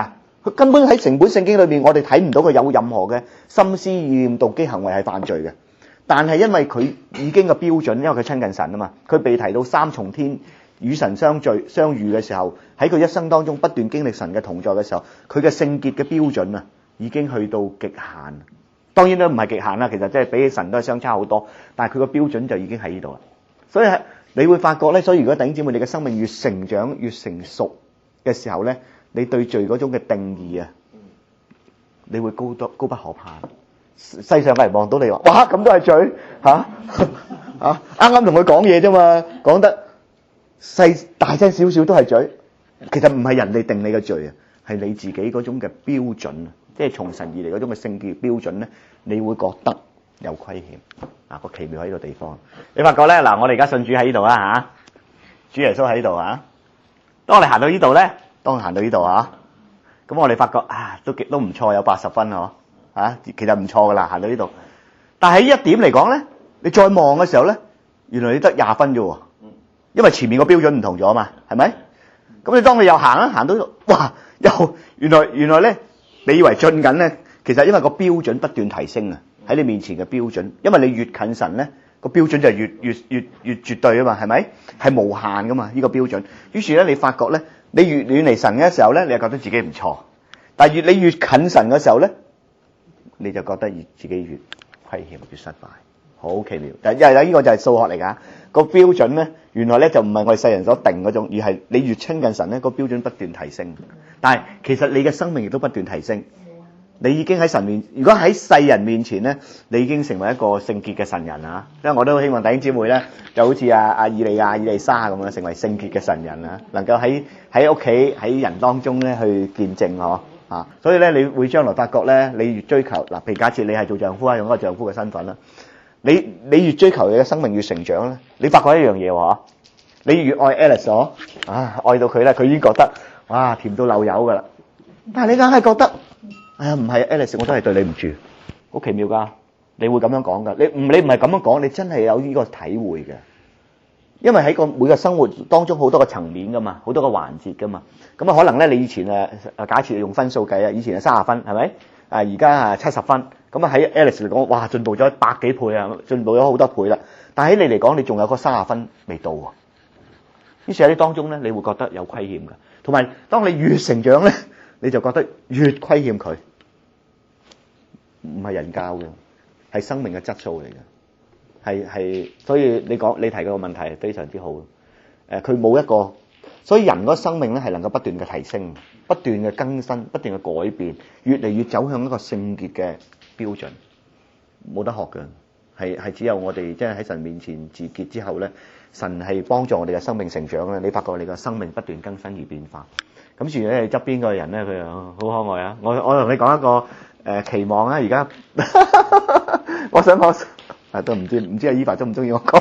佢根本喺成本聖經裏面，我哋睇唔到佢有任何嘅心思意念、動機行為係犯罪嘅。但係因為佢已經嘅標準，因為佢親近神啊嘛，佢被提到三重天與神相遇嘅時候，喺佢一生當中不斷經歷神嘅同在嘅時候，佢嘅聖潔嘅標準啊，已經去到極限。當然都唔係極限啦，其實即係比起神都係相差好多，但係佢個標準就已經喺呢度啦。所以你會發覺咧，所以如果弟兄姊妹你嘅生命越成長越成熟嘅時候咧，你對罪嗰種嘅定義啊，你會高不可攀。世上嘅人望到你話，哇咁都係罪嚇啱啱同佢講嘢啫嘛，講得大聲少少都係罪。其實唔係人哋定你嘅罪啊，係你自己嗰種嘅標準啊，即係從神而嚟嗰種嘅聖潔標準咧，你會覺得有虧欠。個奇妙喺呢個地方，你發覺咧嗱，我哋而家信主喺呢度啊嚇，主耶穌喺呢度啊。當我哋行到呢度咧，咁我哋發覺都唔錯，有80分嗬其實唔錯噶啦，行到呢度。但係呢一點嚟講咧，你再望嘅時候咧，原來你得20分啫喎，因為前面個標準唔同咗嘛，係咪？咁你當你又行到呢度，哇！又原來咧，你以為進緊咧，其實因為個標準不斷提升啊。喺你面前嘅標準，因為你越近神咧，個標準就越絕對啊嘛，係咪？係無限噶嘛，呢個標準。於是咧，你發覺咧，你越遠離神嘅時候咧，你就覺得自己唔錯；但係你越近神嘅時候咧，你就覺得自己越虧欠、越失敗，好奇妙。但係呢個就係數學嚟㗎，個標準咧，原來咧就唔係我哋世人所定嗰種，而係你越親近神咧，個標準不斷提升。但係其實你嘅生命亦都不斷提升。你已經喺神面，如果喺世人面前咧，你已經成為一個聖潔嘅神人啊！因為我都希望弟兄姊妹咧，就好似阿以利亞、以利沙咁樣，成為聖潔嘅神人啊，能夠喺屋企喺人當中咧去見證所以咧，你會將來發覺咧，你越追求嗱，譬如假設你係做丈夫啊，用一個丈夫嘅身份啦，你越追求你嘅生命越成長咧，你發覺一樣嘢喎，你越愛 Alice 愛到佢咧，佢已經覺得哇甜到漏油噶啦，但係你硬係覺得。唔係 Alice， 我都係對你唔住，好奇妙噶，你會咁樣講噶？你唔係咁樣講，你真係有呢個體會嘅，因為喺每個生活當中好多個層面噶嘛，好多個環節噶嘛。咁可能咧你以前假設用分數計以前係30分，係咪？而家70分，咁喺 Alice 嚟講，哇進步咗100幾倍啊，進步咗好多倍啦。但喺你嚟講，你仲有個30分未到喎。於是喺呢當中咧，你會覺得有虧欠嘅，同埋當你越成長咧。你就覺得越虧欠佢，唔係人教嘅，係生命嘅質素嚟嘅，係，所以你提個問題係非常之好嘅。佢冇一個，所以人嗰個生命咧係能夠不斷嘅提升、不斷嘅更新、不斷嘅改變，越嚟越走向一個聖潔嘅標準，冇得學嘅，係只有我哋即係喺神面前自潔之後咧，神係幫助我哋嘅生命成長咧，你發覺你嘅生命不斷更新而變化。咁自然咧，側邊嗰個人咧，佢又好可愛啊！我同你講一個期望啊！而家我想講都唔知阿 Eva 中唔中意我講？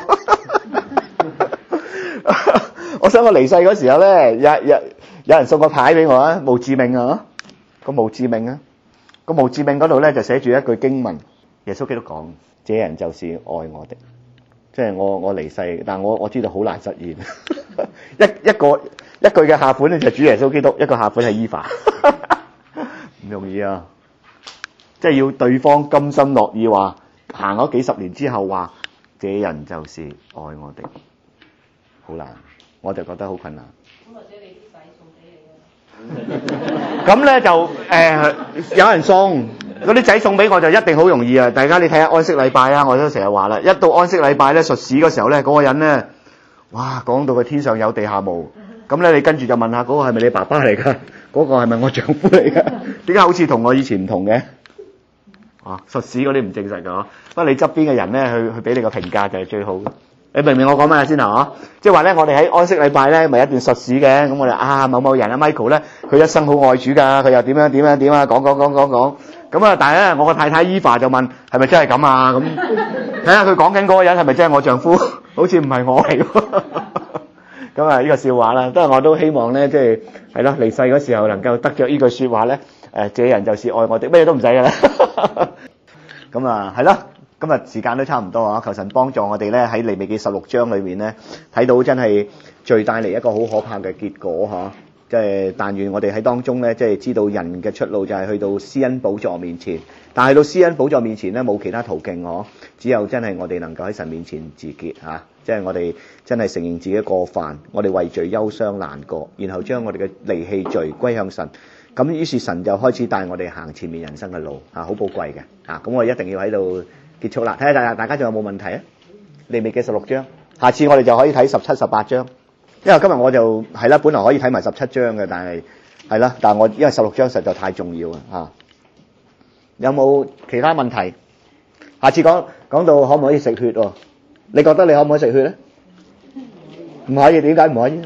我想我離世嗰時候咧，有人送個牌俾我啊，墓誌銘啊，個墓誌銘嗰度咧就寫住一句經文，耶穌基督講：這人就是愛我的。即係我離世，但我知道好難實現。一句嘅下款咧就主耶穌基督，一個下款係 Eva， 唔容易啊！即係要對方甘心樂意話，行咗幾十年之後話，這人就是愛我的，好難，我就覺得好困難。咁或者你啲仔送俾你啊？咁咧就有人送。嗰啲仔送俾我就一定好容易啊！大家你睇下安息禮拜啊，我都成日話啦，一到安息禮拜咧，述史嗰時候咧，嗰個人咧，哇，講到佢天上有地下無，咁咧你跟住就問下嗰個係咪你爸爸嚟噶？嗰個係咪我丈夫嚟噶？點解好似同我以前唔同嘅？述史嗰啲唔證實噶，不過你側邊嘅人咧，去俾你個評價就係最好嘅。你明唔明我講咩先啊？即係話咧，我哋喺安息禮拜咧，咪一段述史嘅，咁我哋某某人Michael 咧，佢一生好愛主噶，佢又點樣講。咁啊！但係咧，我個太太 Eva 就問：係咪真係咁啊？咁睇下佢講緊嗰個人係咪真係我丈夫？好似唔係我嚟喎。咁啊，呢個笑話啦。不過我都希望咧，即係咯，離世嗰時候能夠得着呢句説話咧。這人就是愛我的，咩都唔使噶啦。咁啊，係咯。今日時間都差唔多啊！求神幫助我哋咧，喺利未記16章裏面咧，睇到真係罪帶嚟一個好可怕嘅結果嚇。 即係但願我哋喺當中咧，即係知道人嘅出路就係去到施恩寶座面前。但係到施恩寶座面前咧，冇其他途徑嗬，只有真係我哋能夠喺神面前自潔嚇，即係我哋真係承認自己過犯，我哋為罪憂傷難過，然後將我哋嘅離棄罪歸向神。咁於是神就開始帶我哋行前面人生嘅路嚇，好寶貴嘅嚇。咁我一定要喺度結束啦，睇下大家仲有冇問題啊？利未記16章，下次我哋就可以睇17、18章，因為今日我就係啦，本來可以睇埋17章嘅，但係係啦，但係我因為16章實在太重要啊。有冇其他問題？下次講到可唔可以食血喎？你覺得你可唔可以食血咧？唔可以，點解唔可以？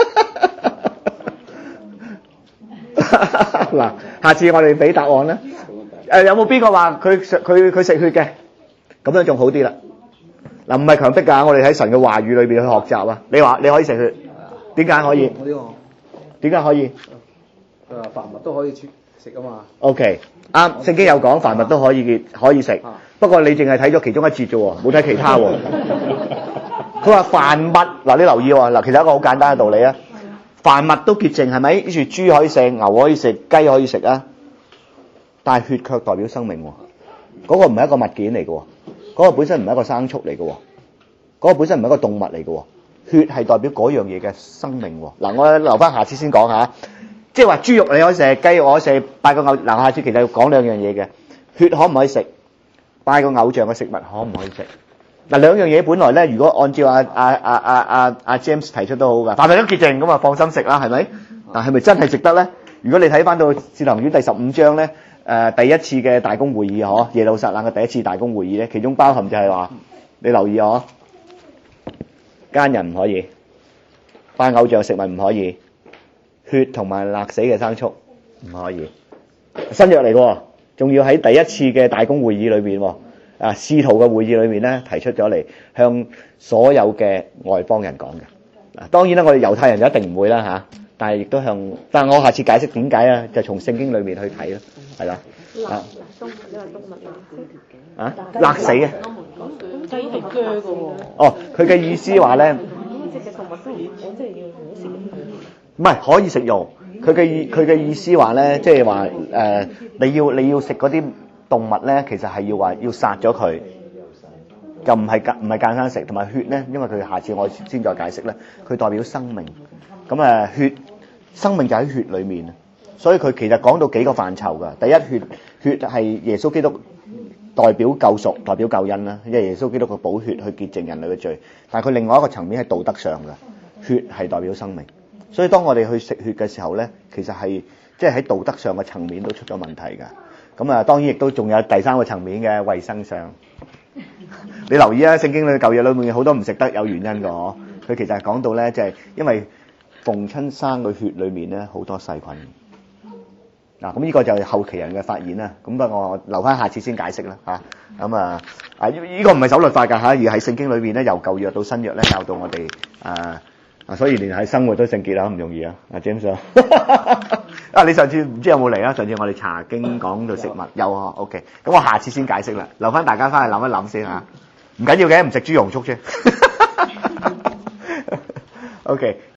嗱，下次我哋俾答案啦。有冇邊個話佢食血嘅？咁樣仲好啲啦。嗱，唔係強迫㗎，我哋喺神嘅話語裏邊去學習啊。你話你可以食血，點解可以？點解可以？ 凡物都可以食啊嘛。 OK， 啱，聖經有講凡物都可以食，不過你淨係睇咗其中一節啫喎，冇睇其他喎。佢話凡物嗱，你留意喎嗱，其實一個好簡單嘅道理啊。凡物都潔淨係咪？於是豬可以食，牛可以食，雞可以食啊。但係血卻代表生命喎，嗰個唔係一個物件嚟嘅喎，嗰個本身唔係一個牲畜嚟嘅喎，嗰個本身唔係一個動物嚟嘅喎，血係代表嗰樣嘢嘅生命喎。嗱，我留翻下次先講下，即係話豬肉你可以食，雞我可以食，拜個偶嗱，下次其實要講兩樣嘢嘅，血可唔可以食？拜個偶像嘅食物可唔可以食？嗱，兩樣嘢本來咧，如果按照阿 James 提出都好噶，凡物都潔淨咁啊，放心食啦，係咪？但係咪真係值得咧？如果你睇翻到《使徒行傳》第15章咧，第一次嘅大公會議嗬，耶路撒冷嘅第一次大公會議咧，其中包含就係話，你留意嗬，奸人唔可以，拜偶像食物唔可以，血同埋勒死嘅牲畜唔可以，新約嚟嘅，仲要喺第一次嘅大公會議裏邊。使徒嘅會議裏面咧，提出咗嚟向所有嘅外邦人講嘅。嗱，當然啦，我哋猶太人就一定唔會啦嚇，但係亦都向，但係我下次解釋點解啊，就從聖經裏面去睇咯，係啦。 動物，你話動物啊？勒死嘅。 咁雞係鋸嘅喎。 哦，佢嘅意思話咧， 即係動物都我真係要好食。 唔係可以食肉，佢嘅意思話咧，即係話你要食嗰啲動物咧，其實係要殺咗佢，就唔係間生食。同埋血咧，因為佢下次我先再解釋咧，佢代表生命。咁血生命就喺血裏面，所以佢其實講到幾個範疇㗎。第一，血係耶穌基督代表救贖，代表救恩啦，因為耶穌基督嘅寶血去潔淨人類嘅罪。但係佢另外一個層面係道德上嘅，血係代表生命。所以當我哋去食血嘅時候咧，其實係即係喺道德上嘅層面都出咗問題㗎。咁當然亦都仲有第三個層面嘅衞生上。你留意啊，聖經裏舊約裏面好多唔食得有原因㗎嗬。佢其實係講到咧，即係因為逢親生嘅血裏面咧好多細菌。嗱，咁呢個就係後期人嘅發現啦。咁不過我留翻下次先解釋啦嚇。咁呢個唔係守律法㗎嚇，而係聖經裏面咧由舊約到新約咧教到我哋所以連喺生活都聖潔啦，唔容易啊，阿 James 你上次唔知有冇嚟啊？上次我哋查經講到食物有啊 ，OK， 咁我下次先解釋啦，留翻大家翻去諗一諗先嚇，唔緊要嘅，唔食豬蓉粥啫，OK。